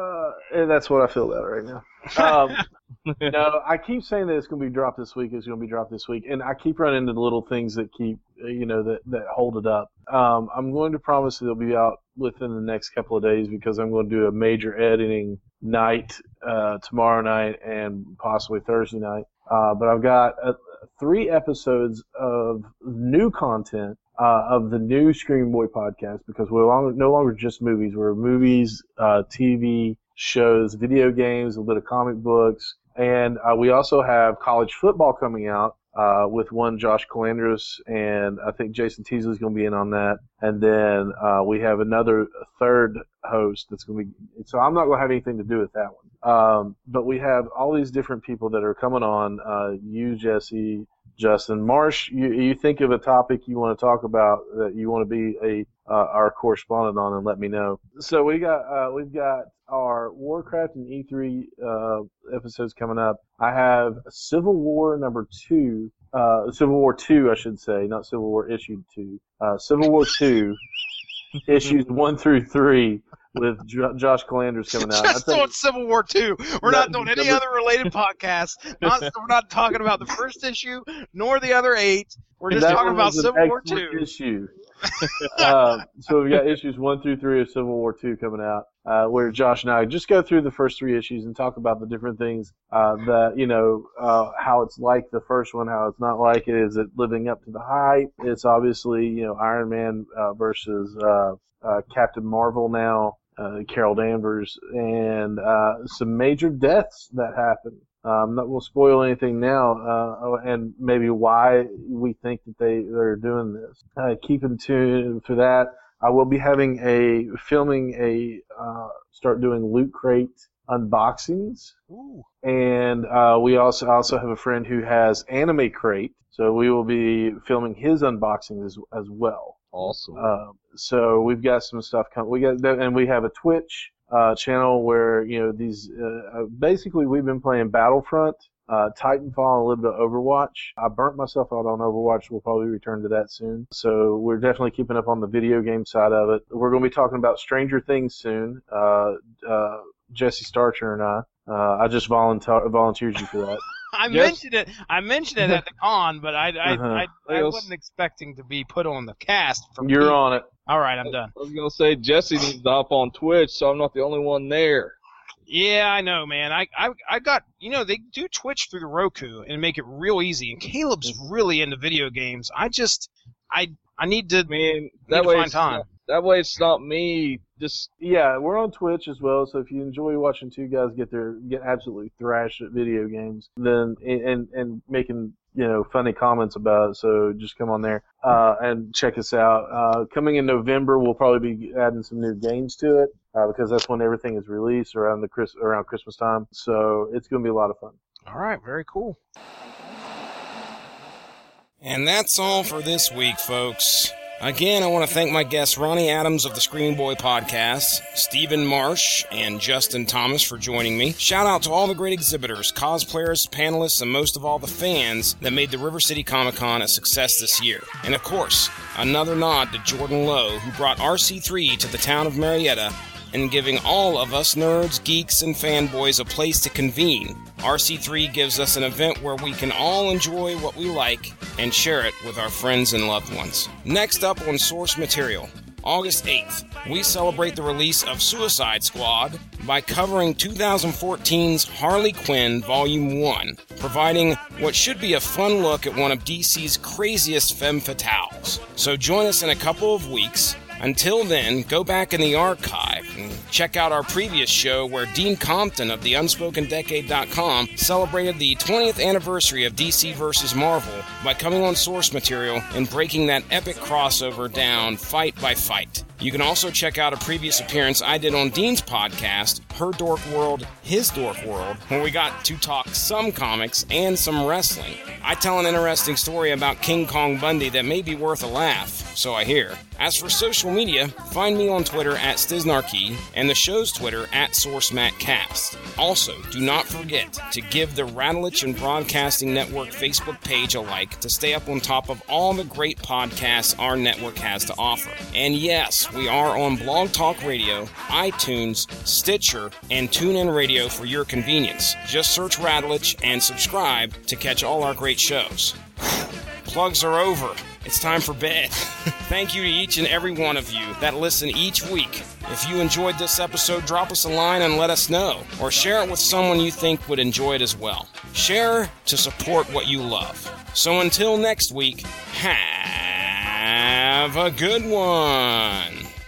That's what I feel about right now. No, I keep saying that it's going to be dropped this week. It's going to be dropped this week, and I keep running into little things that keep, that hold it up. I'm going to promise that it'll be out within the next couple of days because I'm going to do a major editing night tomorrow night and possibly Thursday night. But I've got 3 episodes of new content of the new Screaming Boy podcast because we're no longer just movies. We're movies, TV shows, video games, a bit of comic books. And we also have college football coming out with one Josh Calandros, and I think Jason Teasley's going to be in on that. And then we have another third host that's going to be – so I'm not going to have anything to do with that one. But we have all these different people that are coming on, you, Jesse, Justin. Marsh, you think of a topic you want to talk about that you want to be our correspondent on and let me know. So we've got our Warcraft and E3 episodes coming up. I have Civil War number 2, Civil War 2, I should say, not Civil War issue 2. Civil War 2, issues 1 through 3 with Josh Calandros coming out. Just doing Civil War 2. We're not doing any other related podcasts. We're not talking about the first issue nor the other 8. We're just talking about Civil War 2. Issue. So we've got issues 1 through 3 of Civil War 2 coming out, where Josh and I just go through the first 3 issues and talk about the different things that, how it's like the first one, how it's not like it. Is it living up to the hype? It's obviously, Iron Man versus Captain Marvel now, Carol Danvers, and some major deaths that happen. I'm not going to spoil anything now, and maybe why we think that they're doing this. Keep in tune for that. I will be start doing Loot Crate unboxings. Ooh. And we also have a friend who has Anime Crate, so we will be filming his unboxing as well. Awesome. So we've got some stuff coming. And we have a Twitch channel where these basically we've been playing Battlefront, Titanfall, and a little bit of Overwatch. I burnt myself out on Overwatch. We'll probably return to that soon. So we're definitely keeping up on the video game side of it. We're going to be talking about Stranger Things soon. Jesse Starcher and I just volunteered you for that. I mentioned it at the con, but I wasn't expecting to be put on the cast. You're on it. All right, I'm done. I was going to say, Jesse needs to hop on Twitch, so I'm not the only one there. Yeah, I know, man. I got, they do Twitch through the Roku and make it real easy. And Caleb's really into video games. I need to find time. That way it's not me. Yeah, we're on Twitch as well, so if you enjoy watching two guys get absolutely thrashed at video games, then and making funny comments about it, so just come on there and check us out. Coming in November, we'll probably be adding some new games to it because that's when everything is released around Christmas time. So it's going to be a lot of fun. All right, very cool. And that's all for this week, folks. Again, I want to thank my guests Ronnie Adams of the Screaming Boy Podcast, Stephen Marsh, and Justin Thomas for joining me. Shout out to all the great exhibitors, cosplayers, panelists, and most of all the fans that made the River City Comic Con a success this year. And of course, another nod to Jordan Lowe, who brought RC3 to the town of Marietta and giving all of us nerds, geeks, and fanboys a place to convene. RC3 gives us an event where we can all enjoy what we like and share it with our friends and loved ones. Next up on Source Material, August 8th, we celebrate the release of Suicide Squad by covering 2014's Harley Quinn Volume 1, providing what should be a fun look at one of DC's craziest femme fatales. So join us in a couple of weeks. Until then, go back in the archive and check out our previous show where Dean Compton of TheUnspokenDecade.com celebrated the 20th anniversary of DC vs. Marvel by coming on Source Material and breaking that epic crossover down fight by fight. You can also check out a previous appearance I did on Dean's podcast, Her Dork World, His Dork World, where we got to talk some comics and some wrestling. I tell an interesting story about King Kong Bundy that may be worth a laugh, so I hear. As for social media, find me on Twitter at Stiznarkey and the show's Twitter at SourceMattCast. Also, do not forget to give the Radulich and Broadcasting Network Facebook page a like to stay up on top of all the great podcasts our network has to offer. And yes, we are on Blog Talk Radio, iTunes, Stitcher, and TuneIn Radio for your convenience. Just search Radulich and subscribe to catch all our great shows. Plugs are over. It's time for bed. Thank you to each and every one of you that listen each week. If you enjoyed this episode, drop us a line and let us know, or share it with someone you think would enjoy it as well. Share to support what you love. So until next week, have a good one.